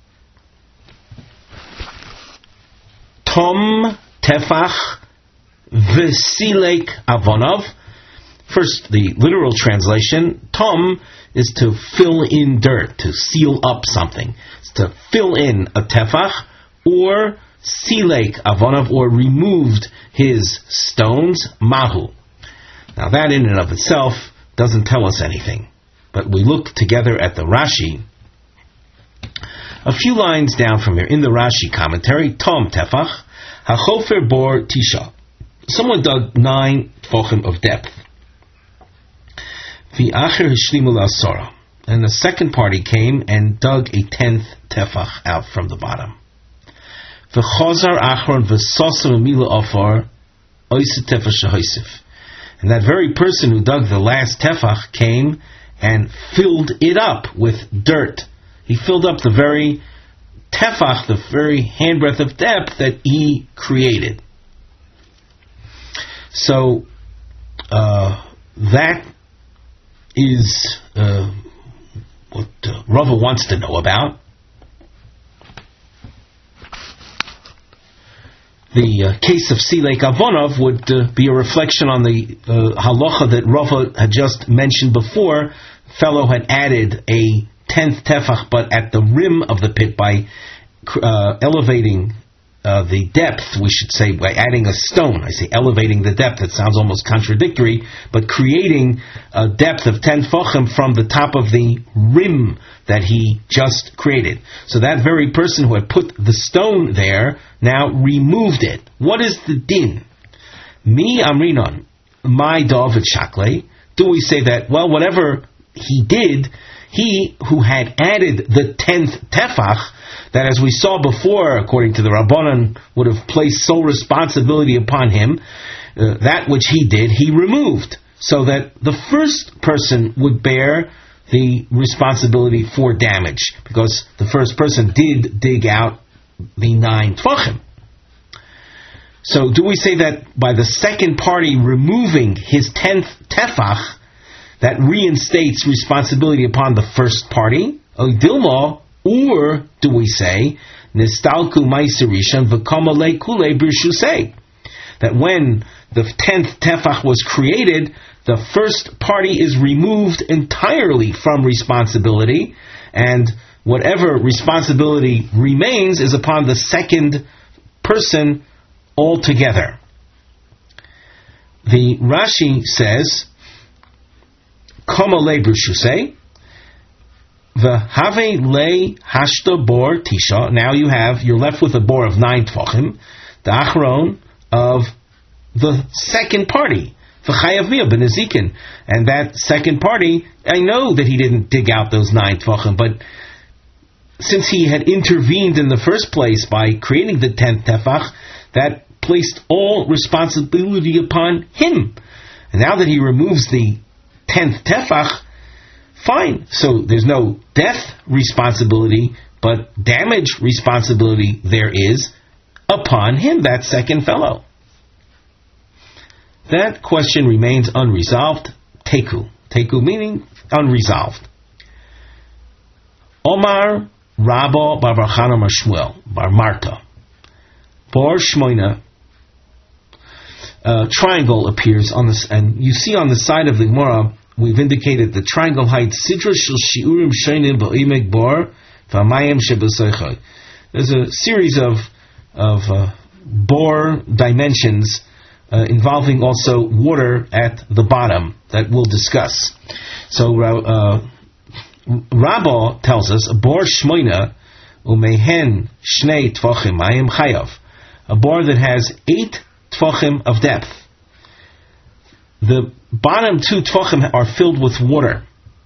Tom tefach v'silek avonov. First, the literal translation, tom is to fill in dirt, to seal up something. It's to fill in a tefach, or silek avonov, or removed his stones, mahu. Now that in and of itself doesn't tell us anything. But we look together at the Rashi. A few lines down from here, in the Rashi commentary, Tom tefach, hachofer bor tisha. Someone dug nine tefachim of depth. V'acher hishlimu l'asora. And the second party came and dug a tenth tefach out from the bottom. V'chazar achron v'sosav mila ofar oiseh tefach shehoisef. And that very person who dug the last tefach came and filled it up with dirt. He filled up the very tefach, the very handbreadth of depth that he created. So, uh, that is uh, what uh, Rava wants to know about. The uh, case of Silek Avonov would uh, be a reflection on the uh, halacha that Rava had just mentioned before. Fellow had added a tenth tefach, but at the rim of the pit by uh, elevating uh, the depth, we should say, by adding a stone. I say elevating the depth, it sounds almost contradictory, but creating a depth of ten tefachim from the top of the rim that he just created. So that very person who had put the stone there now removed it. What is the din? Mi amrinon. my David Shakle? Do we say that, well, whatever he did, he who had added the tenth tefach, that as we saw before, according to the Rabbanan, would have placed sole responsibility upon him, uh, that which he did, he removed, so that the first person would bear the responsibility for damage, because the first person did dig out the nine tvachim. So do we say that by the second party removing his tenth tefach, that reinstates responsibility upon the first party? Dilma, or do we say nistalku ma'aserishan v'kamale kule b'rshusei, that when the tenth tefach was created, the first party is removed entirely from responsibility, and whatever responsibility remains is upon the second person altogether. The Rashi says, Kama le b'rshusei, v'have le hashta bor tisha. Now you have, you're left with a bor of nine tvachim, the achron of the second party, v'chayav miyah b'nezikin. And that second party, I know that he didn't dig out those nine tvachim, but since he had intervened in the first place by creating the tenth tefach, that placed all responsibility upon him. And now that he removes the tenth tefach, fine. So there's no death responsibility, but damage responsibility there is upon him, that second fellow. That question remains unresolved. Teku. Teku meaning unresolved. Omar Rabba bar Bar Chana bar Shmuel bar Marta. Bar Shmoina, uh, triangle appears on this, and you see on the side of the Gemara, we've indicated the triangle height Sidra shel Shiurim Shainim Ba'imeg Bar V'Amayim Shebaseichai. There's a series of of uh, bore dimensions uh, involving also water at the bottom that we'll discuss. So uh, Rabbah tells us a bor shmoina umehen shnei tvachim mayim chayav, a bor that has eight tvachim of depth. The bottom two tvachim are filled with water.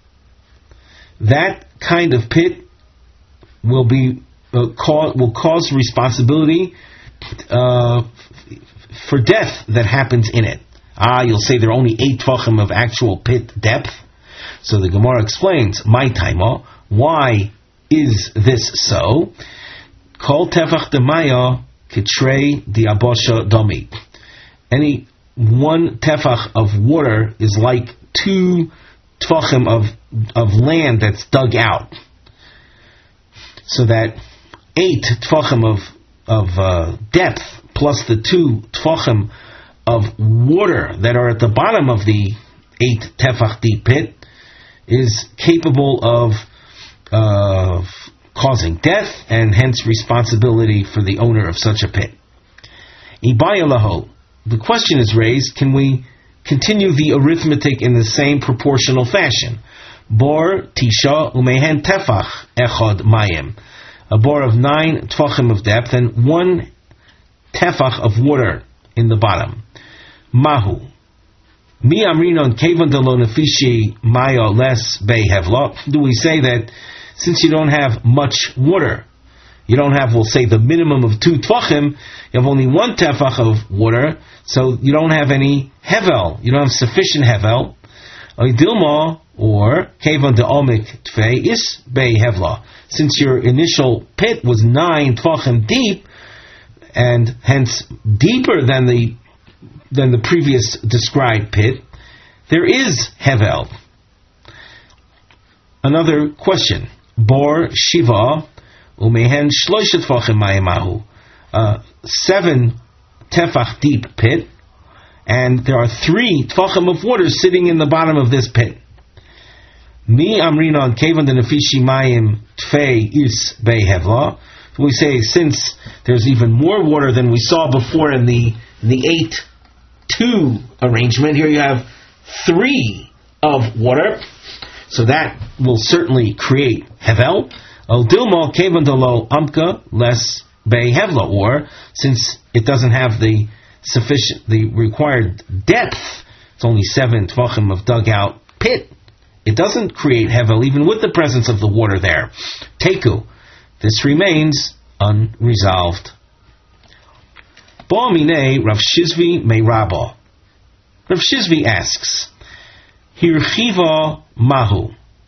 That kind of pit will be uh, cause, will cause responsibility uh, for death that happens in it. Ah, you'll say there are only eight tvachim of actual pit depth. So the Gemara explains, my taima, why is this so? Kol tefach demaya kitrei diabosha domi. Any one tefach of water is like two tvachim of of land that's dug out. So that eight tvachim of of uh, depth plus the two tvachim of water that are at the bottom of the eight tefach deep pit is capable of uh, causing death and hence responsibility for the owner of such a pit. Ibayalaho. The question is raised, can we continue the arithmetic in the same proportional fashion? Bor tisha umehen tefach echad mayim. A bor of nine tefachim of depth and one tefach of water in the bottom. Mahu. Mi amrinon kevan delo nefishi maya less behevla. Do we say that since you don't have much water, you don't have, we'll say, the minimum of two tvachim, you have only one tefach of water, so you don't have any hevel, you don't have sufficient hevel. Dilma, or kevan de omik tfei is behevla. Since your initial pit was nine tvachim deep, and hence deeper than the than the previous described pit, there is hevel. Another question. Bor shiva umehen shloishet tvachim mayemahu. Seven tefach deep pit, and there are three tefachim of water sitting in the bottom of this pit. Mi amrinon kevan de nefishi mayim tfei is behevla. We say since there's even more water than we saw before in the in the eight two arrangement, here you have three of water, so that will certainly create hevel. O dilma kevan delo amka less behevla, or since it doesn't have the sufficient the required depth, It's only seven tvachim of dugout pit. It doesn't create hevel even with the presence of the water there. Teku. This remains unresolved. Bo mine Rav Shizvi me Rabba. Rav Shizvi asks, Hirchiva mahu.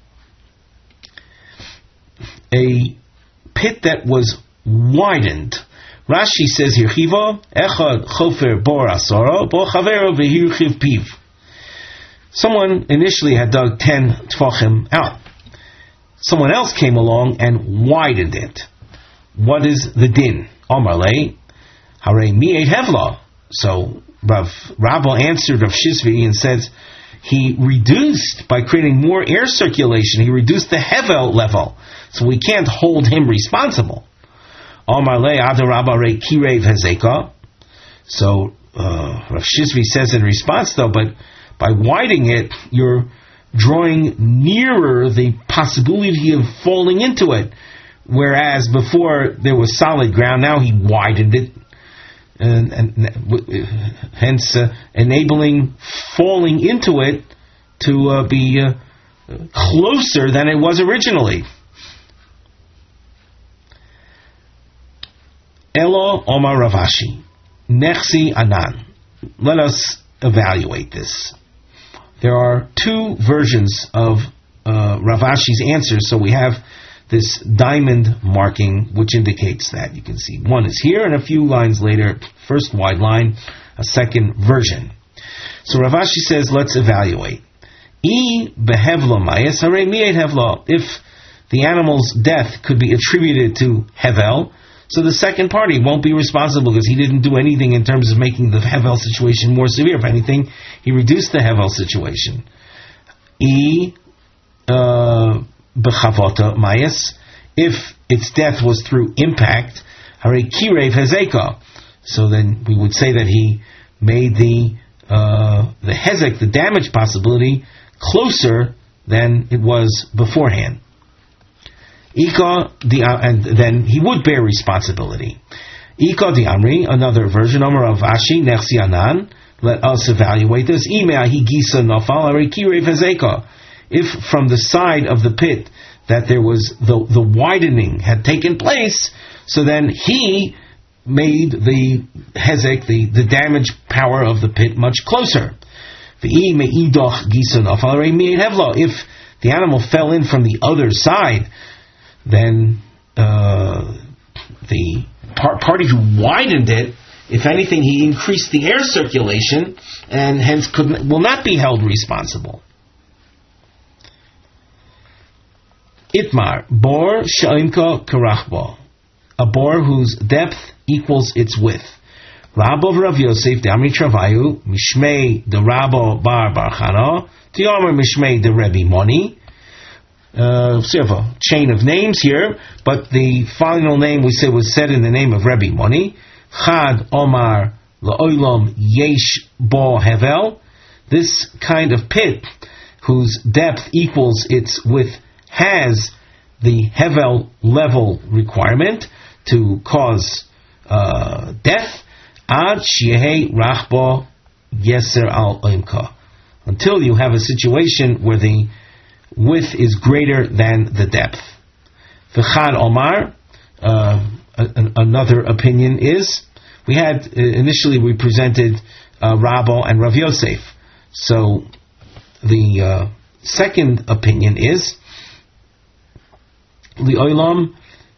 A pit that was widened. Rashi says Hirchiva echad chofer bor asara bo chavero vehirchiv piv. Someone initially had dug ten tvachim out. Someone else came along and widened it. What is the din? Omar lei, hare mi ate hevla. So Rav Rabba answered Rav Shizvi and says he reduced by creating more air circulation. He reduced the hevel level, so we can't hold him responsible. Omar lei adu Rabba rei kirev hezeka. So uh, Rav Shizvi says in response, though, but by widening it, you're drawing nearer the possibility of falling into it. Whereas before there was solid ground, now he widened it, and, and hence uh, enabling falling into it to uh, be uh, closer than it was originally. Elo Omar Ravashi, Nechsi Anan. Let us evaluate this. There are two versions of uh, Ravashi's answers, so we have this diamond marking which indicates that. You can see one is here, and a few lines later, first wide line, a second version. So Ravashi says, let's evaluate. I behevla mayas hare mi'et hevla. If the animal's death could be attributed to hevel, so the second party won't be responsible because he didn't do anything in terms of making the hevel situation more severe. If anything, he reduced the hevel situation. I bechavota mayas. If its death was through impact, hare kirev hezeka. So then we would say that he made the uh, the hezek, the damage possibility, closer than it was beforehand. Ika the and then he would bear responsibility. Ika the Amri, another version, Amar of Ashi Nechsi Anan. Let us evaluate this. Imea hi gisa nafal hare kirev hezeka. If from the side of the pit that there was the the widening had taken place, so then he made the hezek, the, the damage power of the pit, much closer. If the animal fell in from the other side, then uh, the par- party who widened it, if anything, he increased the air circulation, and hence could will not be held responsible. Itmar, bor sha'imka karachba, a bor whose depth equals its width. Rabba Rav Yosef, the Amri Travayu, Mishmei the Rabba Bar Barchana, the Amr Mishmei the Rebbe Moni. Uh, sort of a chain of names here, but the final name we say was said in the name of Rebbe Moni. Chad Omar La'olam Yesh Bo Hevel. This kind of pit, whose depth equals its width, has the Hevel level requirement to cause uh, death. Ad Shehei Rachbo Yeser Al Oimka. Until you have a situation where the width is greater than the depth. V'chad Omar, uh, another opinion is, we had, uh, initially we presented uh, Rabbo and Rav Yosef. So the uh, second opinion is, Li'olam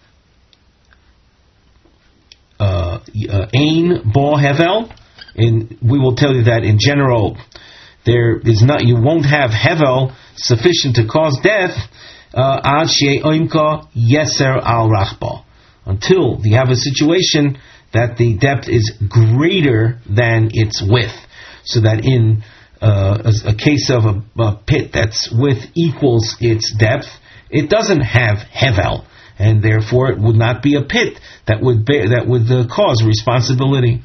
Ein Bo Hevel. In we will tell you that in general there is not, you won't have Hevel sufficient to cause death ad shei oimka yeser al rachba, until you have a situation that the depth is greater than its width, so that in uh, a, a case of a, a pit that's width equals its depth, it doesn't have hevel, and therefore it would not be a pit that would bear, that would uh, cause responsibility.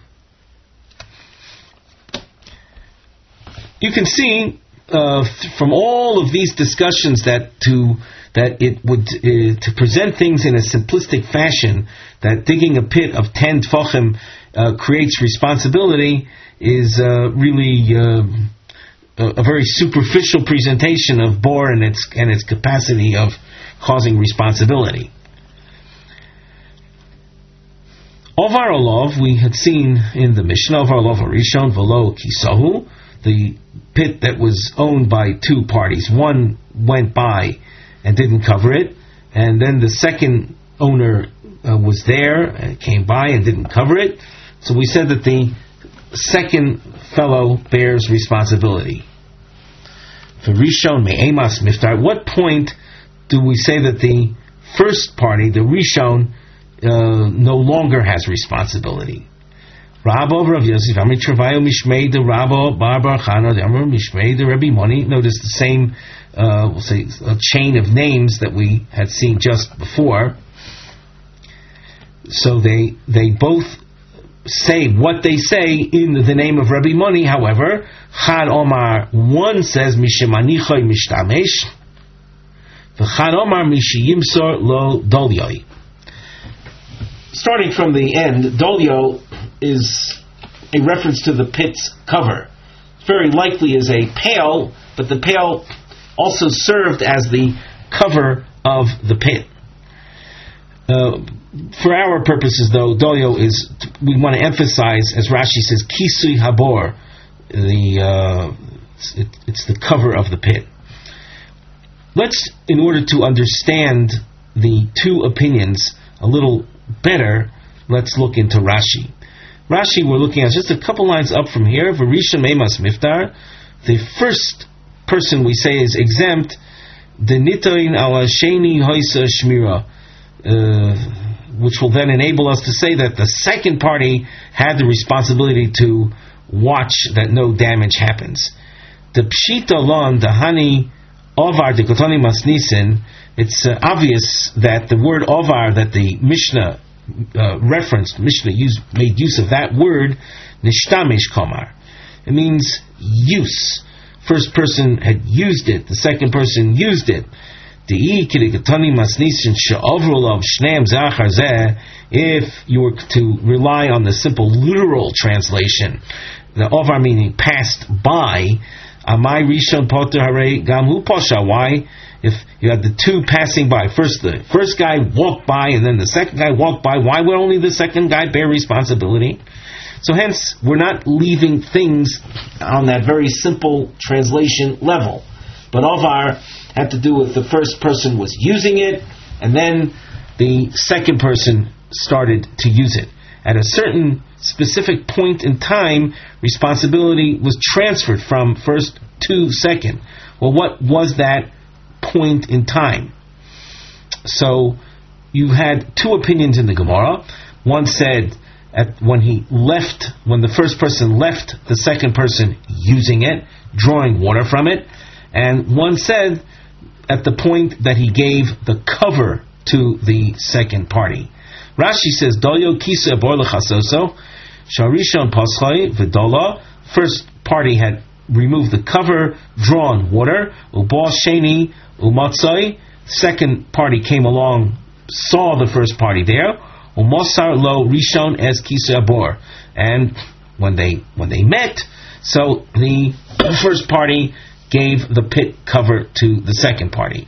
You can see uh, th- from all of these discussions that to that it would uh, to present things in a simplistic fashion, that digging a pit of ten tfachim uh, creates responsibility is uh, really uh, a, a very superficial presentation of bor and its and its capacity of causing responsibility. Ovar Olov, we had seen in the Mishnah, Ovar Olov Arishon Velo Kisahu, the pit that was owned by two parties. One went by and didn't cover it, and then the second owner uh, was there and came by and didn't cover it. So we said that the second fellow bears responsibility. For Rishon Me'emas Miftar, what point do we say that the first party, the Rishon, uh, no longer has responsibility? Rabbo Rav Yosef, Amri Travayo Mishmei de Rabbo Bar Bar Chana, the Amr Mishmei de Rabbi Moni. Notice the same, uh, we'll say, a chain of names that we had seen just before. So they they both say what they say in the name of Rabbi Moni. However, Chad Omar, one says Mishemanichoy Mishtamesh, the Chad Omar Mishiyimsor Lo Dolyoi. Starting from the end, Dolyo is a reference to the pit's cover. Very likely is a pail, but the pail also served as the cover of the pit. Uh, for our purposes, though, Dolyo is, we want to emphasize, as Rashi says, Kisui Habor, the uh, it, it's the cover of the pit. Let's, in order to understand the two opinions a little better, let's look into Rashi. Rashi, we're looking at just a couple lines up from here. Varisha Memas Miftar, the first person we say is exempt. The Nitoin ala Sheni Hoisa Shmira, which will then enable us to say that the second party had the responsibility to watch that no damage happens. The Pshita Lon, the Hani Ovar, the Kotoni Masnisin, it's uh, obvious that the word Ovar that the Mishnah uh, referenced, Mishnah used, made use of that word, Nishtamish Komar. It means use. First person had used it, the second person used it. If you were to rely on the simple literal translation, the Ovar meaning passed by, Amai Rishon Poter Hare Gamhu Posha. Why? If you had the two passing by, first the first guy walked by and then the second guy walked by, why would only the second guy bear responsibility? So hence, we're not leaving things on that very simple translation level. But Ovar had to do with the first person was using it, and then the second person started to use it. At a certain specific point in time, responsibility was transferred from first to second. Well, what was that point in time? So you had two opinions in the Gemara. One said at when he left, when the first person left the second person using it, drawing water from it, and one said at the point that he gave the cover to the second party. Rashi says, Dolyo kisa bor lechasoso, sharishon paschai v'dola. First party had removed the cover, drawn water, ubal sheni umatzai. Second party came along, saw the first party there, umosar lo rishon es kisa bor. And when they when they met, so the first party gave the pit cover to the second party.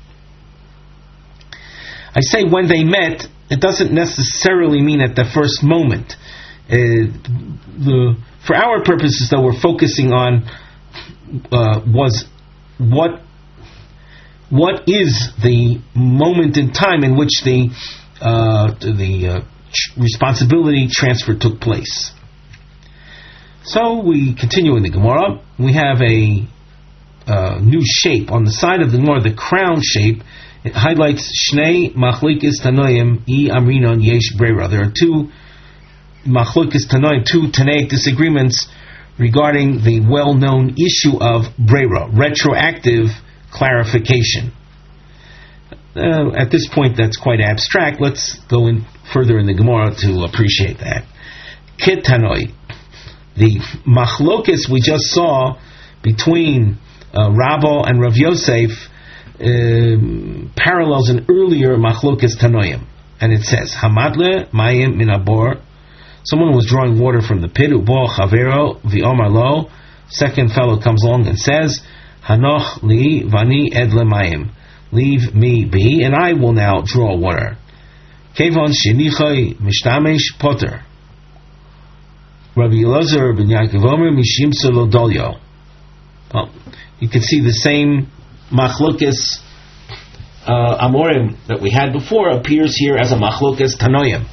I say when they met, it doesn't necessarily mean at the first moment. Uh, the, for our purposes, though, we're focusing on uh, was what what is the moment in time in which the uh, the uh, tr- responsibility transfer took place. So we continue in the Gemara. We have a Uh, new shape on the side of the Gemara, the crown shape. It highlights Shnei Machlokes Tanoim I Amrinon Yesh Breira. There are two Machlokes Tanoim, two Tanaic disagreements regarding the well-known issue of Breira, retroactive clarification. Uh, at this point, that's quite abstract. Let's go in further in the Gemara to appreciate that. Kit Tanoi, the Machlokes we just saw between Uh, Rabbo and Rav Yosef uh, parallels an earlier Machlokes Tanoim, and it says Hamadle Mayim Min Abor. Someone was drawing water from the pit. Ubo Chavero V'Omar Lo. second fellow comes along and says, Hanoch li vani ed lemayim, leave me be, and I will now draw water. Kevon shenichai mishtamesh potter. Rabbi Elazar ben Yaakov Omer mishim solo dolyo. Well, you can see the same machlokes uh, amorim that we had before appears here as a machlokes tanoim.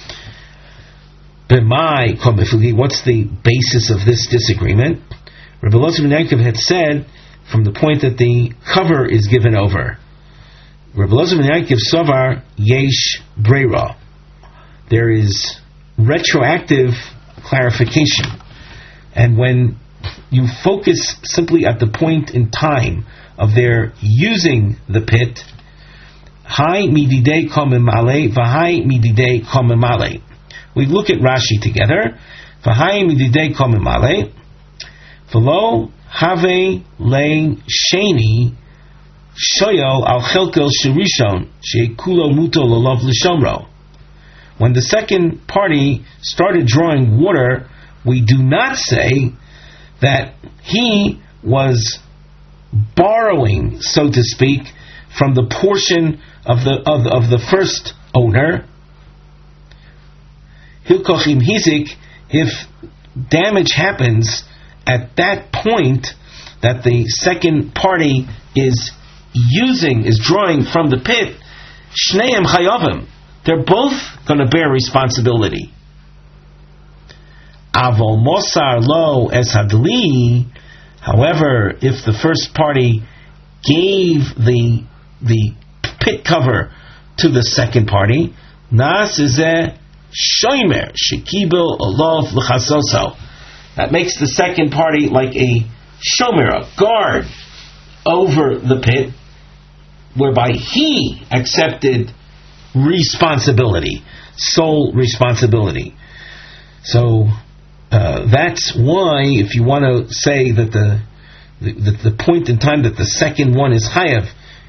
B'mai komefugi, what's the basis of this disagreement? Rabbi Elazar ben Yaakov had said from the point that the cover is given over. Rabbi Elazar ben Yaakov Savar Yesh Breira. There is retroactive clarification. And when you focus simply at the point in time of their using the pit, Hai mididei komemale, v'hai mididei komemale. We look at Rashi together. V'hai mididei komemale, v'lo have le sheni shoyel al chelkel shirishon sheikulo muto lolav l'shomro. When the second party started drawing water, we do not say that he was borrowing, so to speak, from the portion of the of, of the first owner. Hilkochim hizik, if damage happens at that point that the second party is using, is drawing from the pit, shneim chayavim, they're both going to bear responsibility. Avol mosar lo es hadli, however, if the first party gave the the pit cover to the second party, nas izeh shomer shekibel olav l'chasoso. That makes the second party like a shomer, a guard over the pit, whereby he accepted responsibility, sole responsibility. So uh, that's why, if you want to say that the, the the point in time that the second one is chayav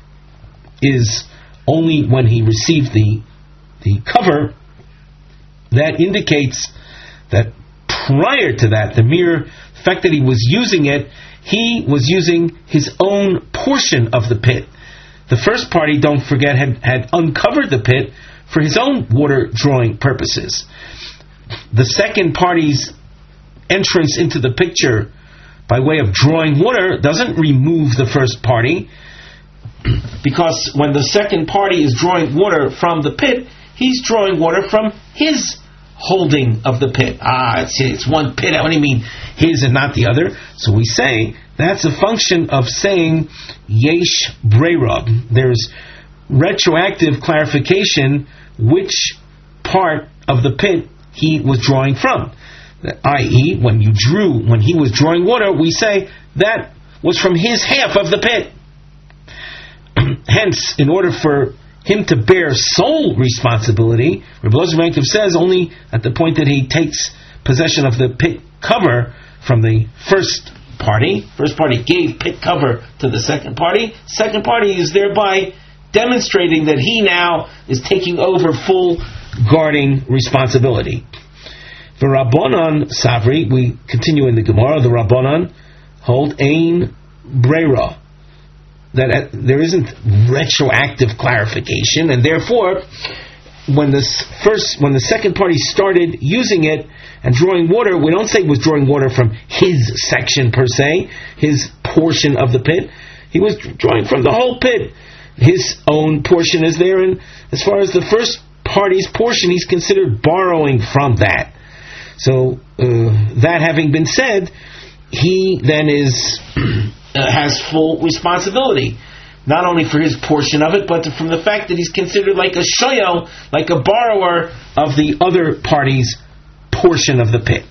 is only when he received the the cover, that indicates that prior to that, the mere fact that he was using it, he was using his own portion of the pit. The first party, don't forget, had, had uncovered the pit for his own water drawing purposes. The second party's entrance into the picture by way of drawing water doesn't remove the first party, because when the second party is drawing water from the pit, he's drawing water from his holding of the pit. Ah, it's, it's one pit. What do you mean his and not the other? So we say that's a function of saying yesh breira. There's retroactive clarification which part of the pit he was drawing from. that is, when you drew, when he was drawing water, we say that was from his half of the pit. Hence, in order for him to bear sole responsibility, Rabbi Elazar ben Yaakov says only at the point that he takes possession of the pit cover from the first party. First party gave pit cover to the second party. Second party is thereby demonstrating that he now is taking over full guarding responsibility. The Rabbanon Savri, we continue in the Gemara, the Rabbanon hold ein breira, that uh, there isn't retroactive clarification, and therefore, when the first, when the second party started using it and drawing water, we don't say it was drawing water from his section per se, his portion of the pit. He was drawing from the whole pit. His own portion is there, and as far as the first party's portion, he's considered borrowing from that. So, uh, that having been said, he then is has full responsibility, not only for his portion of it, but from the fact that he's considered like a shoyel, like a borrower of the other party's portion of the pit.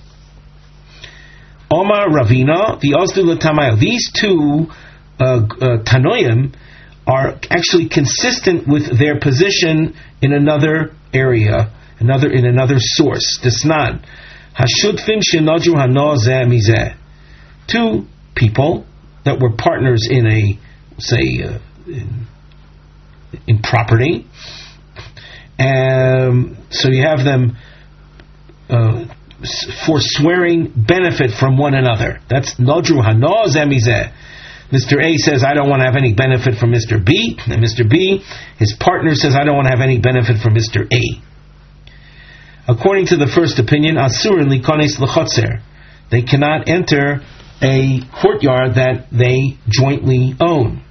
Omar Ravina, the Ozdul Tamayo. These two uh, uh, Tanoim are actually consistent with their position in another area, another in another source. Desnan Hashutfin Shenadru Hano Zeh Mizeh. Two people that were partners in a, say, uh, in, in property. Um, so you have them uh, forswearing benefit from one another. That's Nodru Hano Zemizeh. Mister A says, I don't want to have any benefit from Mister B. And Mister B, his partner, says, I don't want to have any benefit from Mister A. According to the first opinion, Asurin likones l'chotzer. They cannot enter a courtyard that they jointly own.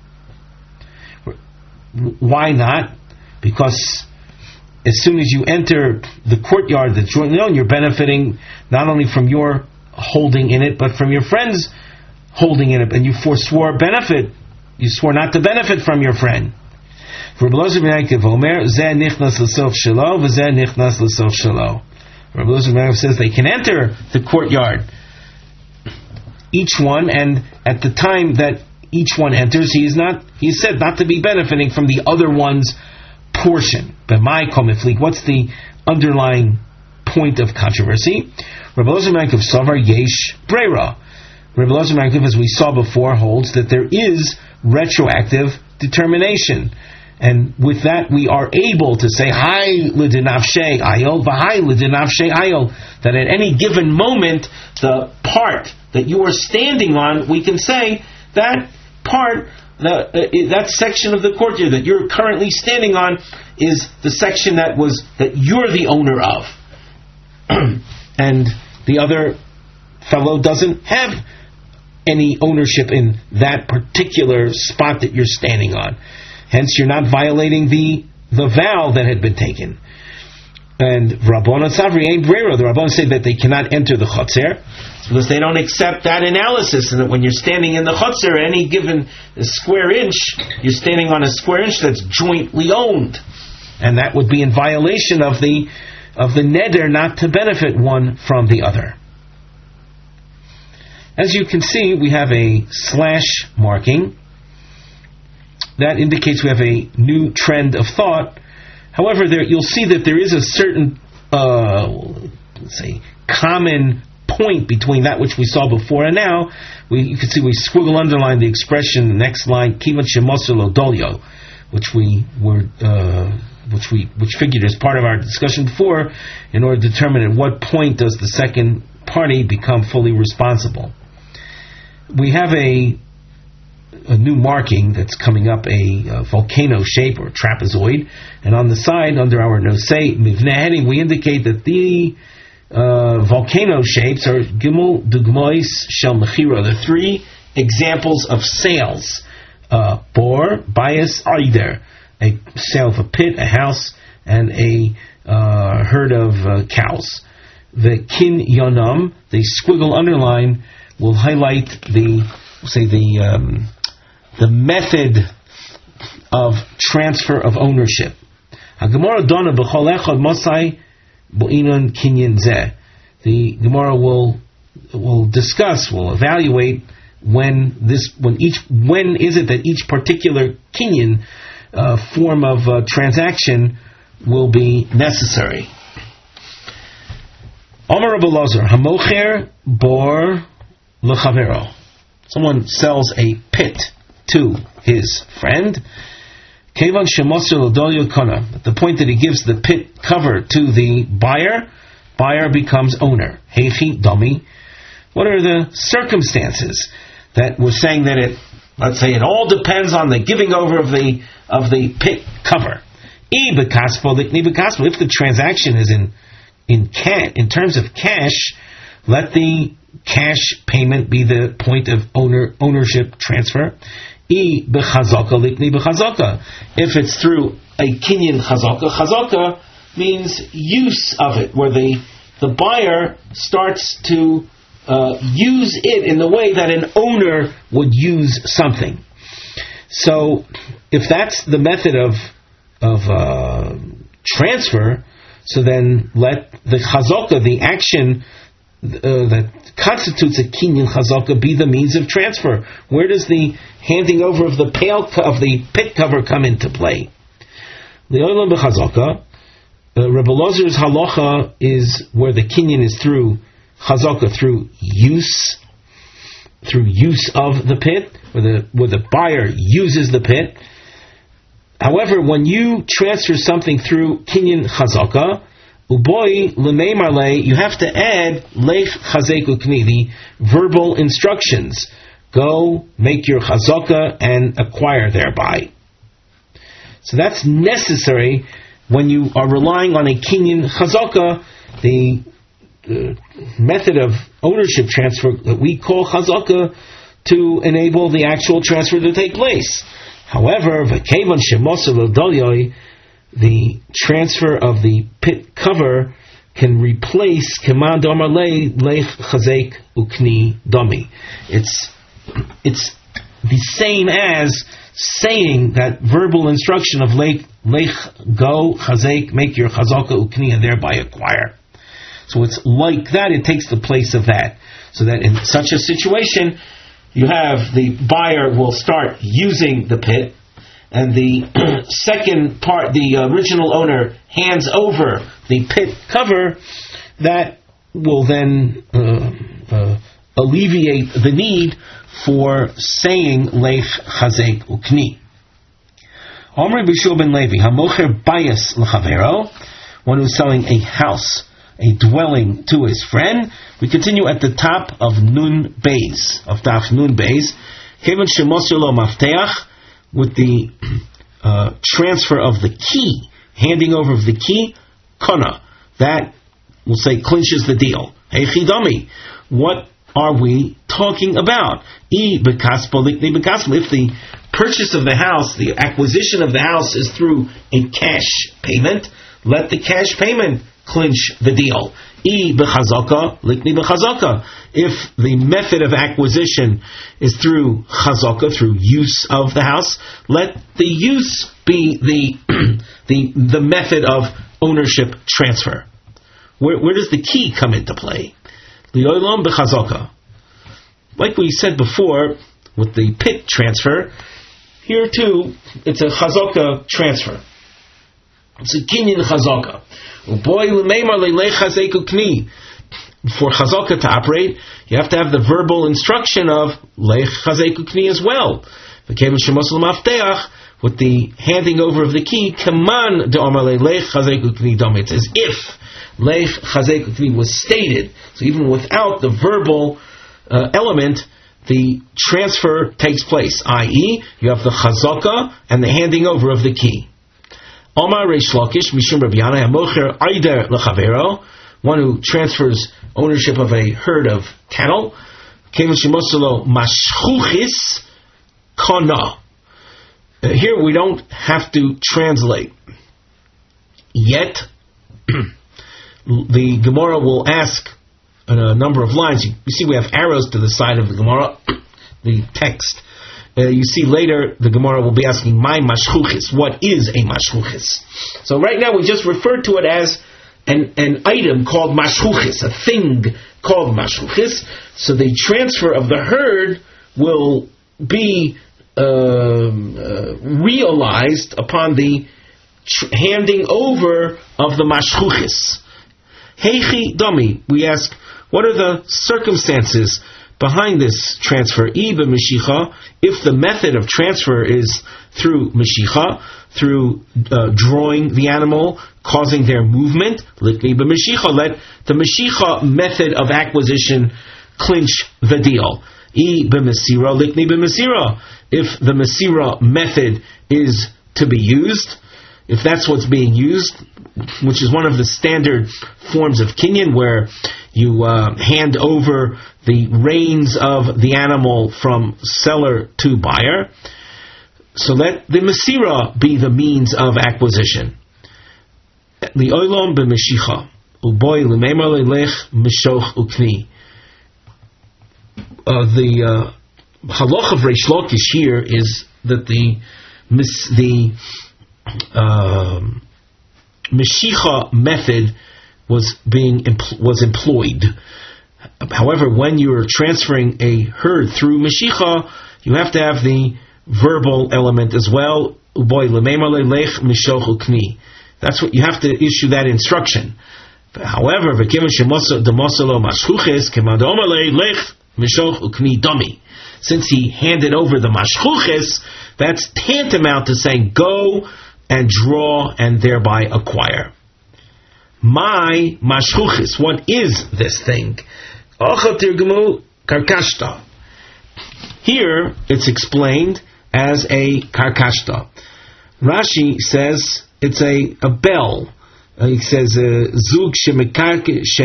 Why not? Because as soon as you enter the courtyard that's jointly owned, you're benefiting not only from your holding in it, but from your friends holding in it, and you forswore benefit. You swore not to benefit from your friend. Rabbi Elazar ben Yaakov Omer, Zeh nichnas l'sof shelo, v'zeh nichnas l'sof shelo. Rabbi Elazar ben Yaakov says they can enter the courtyard, each one, and at the time that each one enters, he is not. He is said not to be benefiting from the other one's portion. But my komiflik, what's the underlying point of controversy? Rabbi Elazar ben Yaakov Savar Yesh Breira. Rabbi Elazar ben Yaakov, as we saw before, holds that there is retroactive determination. And with that, we are able to say, Hai l'dinafshei ayol, v'hai l'dinafshei ayol, that at any given moment, the part that you are standing on, we can say, that part, the, uh, that section of the courtyard that you're currently standing on, is the section that was, that you're the owner of. And the other fellow doesn't have any ownership in that particular spot that you're standing on. Hence, you're not violating the the vow that had been taken. And Rabbanan Savri ain't brera. The Rabbanan say that they cannot enter the chotzer because they don't accept that analysis, and that when you're standing in the chotzer, any given square inch, you're standing on a square inch that's jointly owned, and that would be in violation of the of the neder not to benefit one from the other. As you can see, we have a slash marking. That indicates we have a new trend of thought. However, there you'll see that there is a certain, uh, let's say, common point between that which we saw before and now. We, you can see we squiggle underline the expression, the next line, kivan shemoser lo dolyo, which we were, uh, which we, which figured as part of our discussion before, in order to determine at what point does the second party become fully responsible. We have a a new marking that's coming up, a uh, volcano shape or trapezoid, and on the side under our nosei mivneh heading we indicate that the uh, volcano shapes are gimel dugmois shel mechira, the three examples of sales: uh, bor, bias, aider, a sale of a pit, a house, and a uh, herd of uh, cows. The kin yonam, the squiggle underline, will highlight the say the um, the method of transfer of ownership. The Gemara will will discuss, will evaluate when this, when each, when is it that each particular kinyan uh, form of uh, transaction will be necessary. Amar Rabbi Elazar, hamocher bor lechavero. Someone sells a pit to his friend. Kevan shemoser l'dolyo kona. At the point that he gives the pit cover to the buyer, buyer becomes owner. Heichi dami. What are the circumstances that we're saying that it? Let's say it all depends on the giving over of the of the pit cover. If the transaction is in in ca- in terms of cash, let the cash payment be the point of owner ownership transfer. If it's through a kinyan chazaka, chazaka means use of it, where the the buyer starts to uh, use it in the way that an owner would use something. So, if that's the method of of uh, transfer, so then let the chazaka, the action Uh, that constitutes a kinyan chazaka, be the means of transfer. Where does the handing over of the pail co- of the pit cover come into play? The olam b'chazaka, Rabbi Elazar's halacha is where the kinyan is through chazaka, through use, through use of the pit, where the where the buyer uses the pit. However, when you transfer something through kinyan chazaka, Uboy lemei marle, you have to add lech chazek ukni, the verbal instructions. Go, make your chazaka, and acquire thereby. So that's necessary when you are relying on a kinyan chazaka, the uh, method of ownership transfer that we call chazaka, to enable the actual transfer to take place. However, v'kevan shemoser l'dolyoi, the transfer of the pit cover can replace command omar lei lech chazek ukni domi. It's it's the same as saying that verbal instruction of lech lech go chazek, make your chazaka ukni, and thereby acquire. So it's like that. It takes the place of that. So that in such a situation, you have the buyer will start using the pit, and the second part, the original owner, hands over the pit cover. That will then uh, uh, alleviate the need for saying lech chazek ukni. Omri b'Shua ben Levi, hamocher bayis l'chavero, one who's selling a house, a dwelling to his friend. We continue at the top of Nun Beis, of Daf Nun Beis. Kevan shemosir lo mafteach, with the uh, transfer of the key, handing over of the key, kona, that we'll say clinches the deal. Hey chidami, what are we talking about? I bekaspo likni bekaspo. If the purchase of the house, the acquisition of the house is through a cash payment, let the cash payment clinch the deal. I bechazaka likni bechazaka. If the method of acquisition is through chazaka, through use of the house, let the use be the the the method of ownership transfer. Where, where does the key come into play? Li'olam bechazaka. Like we said before with the pit transfer, here too it's a chazaka transfer. It's a kinyan chazaka. For chazaka to operate, you have to have the verbal instruction of lech chazek ukni as well. With the handing over of the key, kaman de omar lech chazek ukni dom. It's as if lech chazek ukni was stated. So even without the verbal uh, element, the transfer takes place. that is, you have the chazaka and the handing over of the key. Omar Reish Lakish, Mishum Rabbi Yana, Hamocher Aider Lechavero, one who transfers ownership of a herd of cattle. Kevin Shemosolo Mashchuchis Kana. Here we don't have to translate. Yet, the Gemara will ask in a number of lines. You see, we have arrows to the side of the Gemara, the text. Uh, you see later the Gemara will be asking, "My mashchuchis, what is a mashchuchis?" So right now we just refer to it as an, an item called mashchuchis, a thing called mashchuchis. So the transfer of the herd will be um, uh, realized upon the tr- handing over of the mashchuchis. Heichi dami, we ask, what are the circumstances behind this transfer? Iba Mashicha, if the method of transfer is through Mashicha, through uh, drawing the animal, causing their movement, Likni B'Mashicha, let the Mashicha method of acquisition clinch the deal. I B'Masira, Likni B'Masira, if the Masira method is to be used, if that's what's being used, which is one of the standard forms of kinyan, where you uh, hand over the reins of the animal from seller to buyer, so let the Masira be the means of acquisition. Li'olam b'Mashicha, uboy l'meimar le'lech mishoch ukni. The uh, halach of Reish Lakish here is that the the Um, Mashicha method was being empl- was employed. However, when you are transferring a herd through Mashicha, you have to have the verbal element as well. Uboy l'meimar le'lech mishoch ukni. That's what you have to issue that instruction. However, v'kivan shemosa demosalo mashchuches kemadoma le'lech mishoch ukni dami. Since he handed over the mashchuches, that's tantamount to saying go and draw and thereby acquire. My mashchuchis, what is this thing? Ocha tirgemu karkashta. Here it's explained as a karkashta. Rashi says it's a, a bell. Uh, he says zug shemekarkesh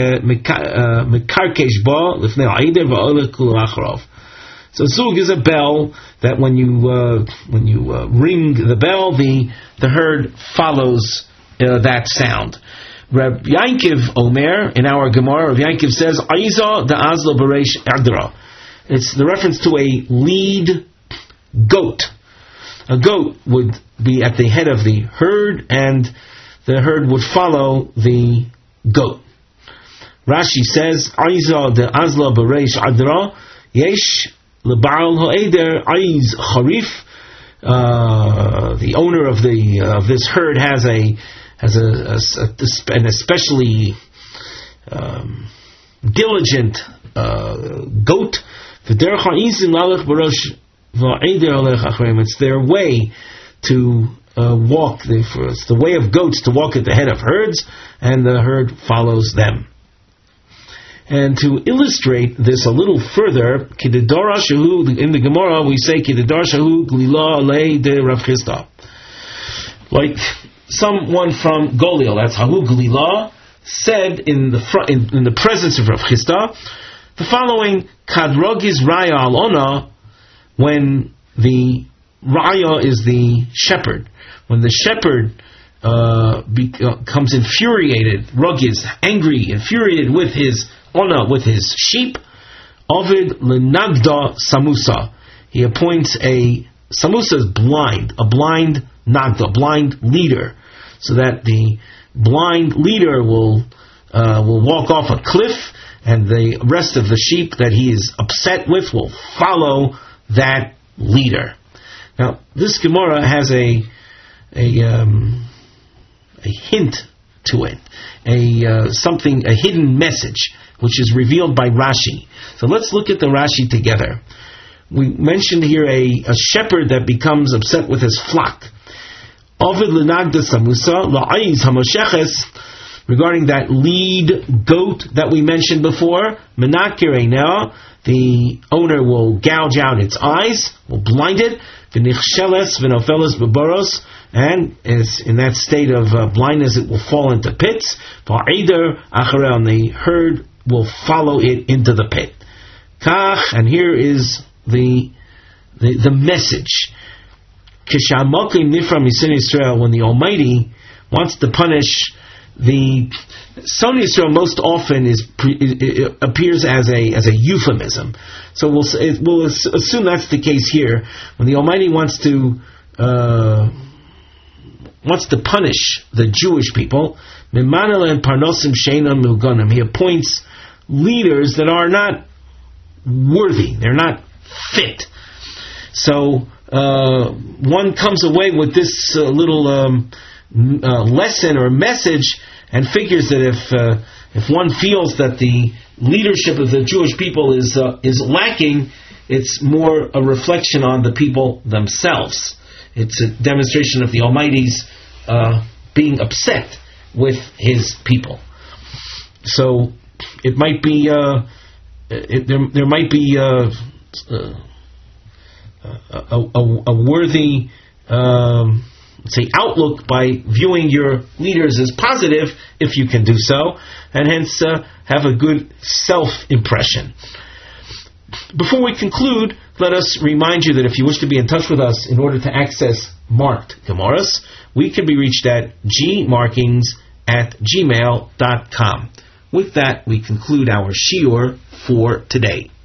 ba lifnei aider va'olech kul acharov. So zug is a bell that when you uh, when you uh, ring the bell, the the herd follows uh, that sound. Reb Yankiv Omer in our Gemara, Reb Yankiv says Aiza the Azla Bereish Adra. It's the reference to a lead goat. A goat would be at the head of the herd, and the herd would follow the goat. Rashi says Aiza the Azla Bereish Adra Yesh. L'Baal Ha'eder Aiz Charif. The owner of the uh, of this herd has a has a, a, a an especially um, diligent uh, goat. It's their way to uh, walk. It's the way of goats to walk at the head of herds, and the herd follows them. And to illustrate this a little further, Kididara Shahu, in the Gemara we say Kididara Shahu Glila Le de Rav Chisda. Like someone from Golil, that's Hahu Glila, said in the fr- in, in the presence of Rav Chisda, the following Kadrogiz Raya Alona, when the Raya is the shepherd, when the shepherd uh, becomes infuriated, Rogiz, angry, infuriated with his Ona, with his sheep, Ovid lenagda samusa. He appoints a samusa is blind, a blind nagda, blind leader, so that the blind leader will uh, will walk off a cliff, and the rest of the sheep that he is upset with will follow that leader. Now, this Gemara has a a um, a hint to it, a uh, something, a hidden message, which is revealed by Rashi. So let's look at the Rashi together. We mentioned here a, a shepherd that becomes upset with his flock. Ovid lenagda samusa la'ayz hamosheches, regarding that lead goat that we mentioned before, menakir einah, the owner will gouge out its eyes, will blind it, v'nichsheles v'nofeles bebaros, and is in that state of uh, blindness it will fall into pits. Va'eder achareh, and the herd will follow it into the pit. Kach, and here is the the, the message. Kishamokim nifra misin Yisrael, when the Almighty wants to punish the Son Yisrael, most often is pre, it, it appears as a as a euphemism. So we'll it, we'll assume that's the case here. When the Almighty wants to uh, wants to punish the Jewish people, Mimanel and Parnosim Sheinam Milganim, he appoints leaders that are not worthy, they're not fit. So uh, one comes away with this uh, little um, uh, lesson or message, and figures that if uh, if one feels that the leadership of the Jewish people is uh, is lacking, it's more a reflection on the people themselves. It's a demonstration of the Almighty's uh, being upset with His people. So it might be uh, it, there. There might be uh, uh, a, a, a worthy, um, let's say, outlook by viewing your leaders as positive, if you can do so, and hence uh, have a good self-impression. Before we conclude, let us remind you that if you wish to be in touch with us in order to access marked Gemaras, we can be reached at gmarkings at gmail dot com. With that, we conclude our shiur for today.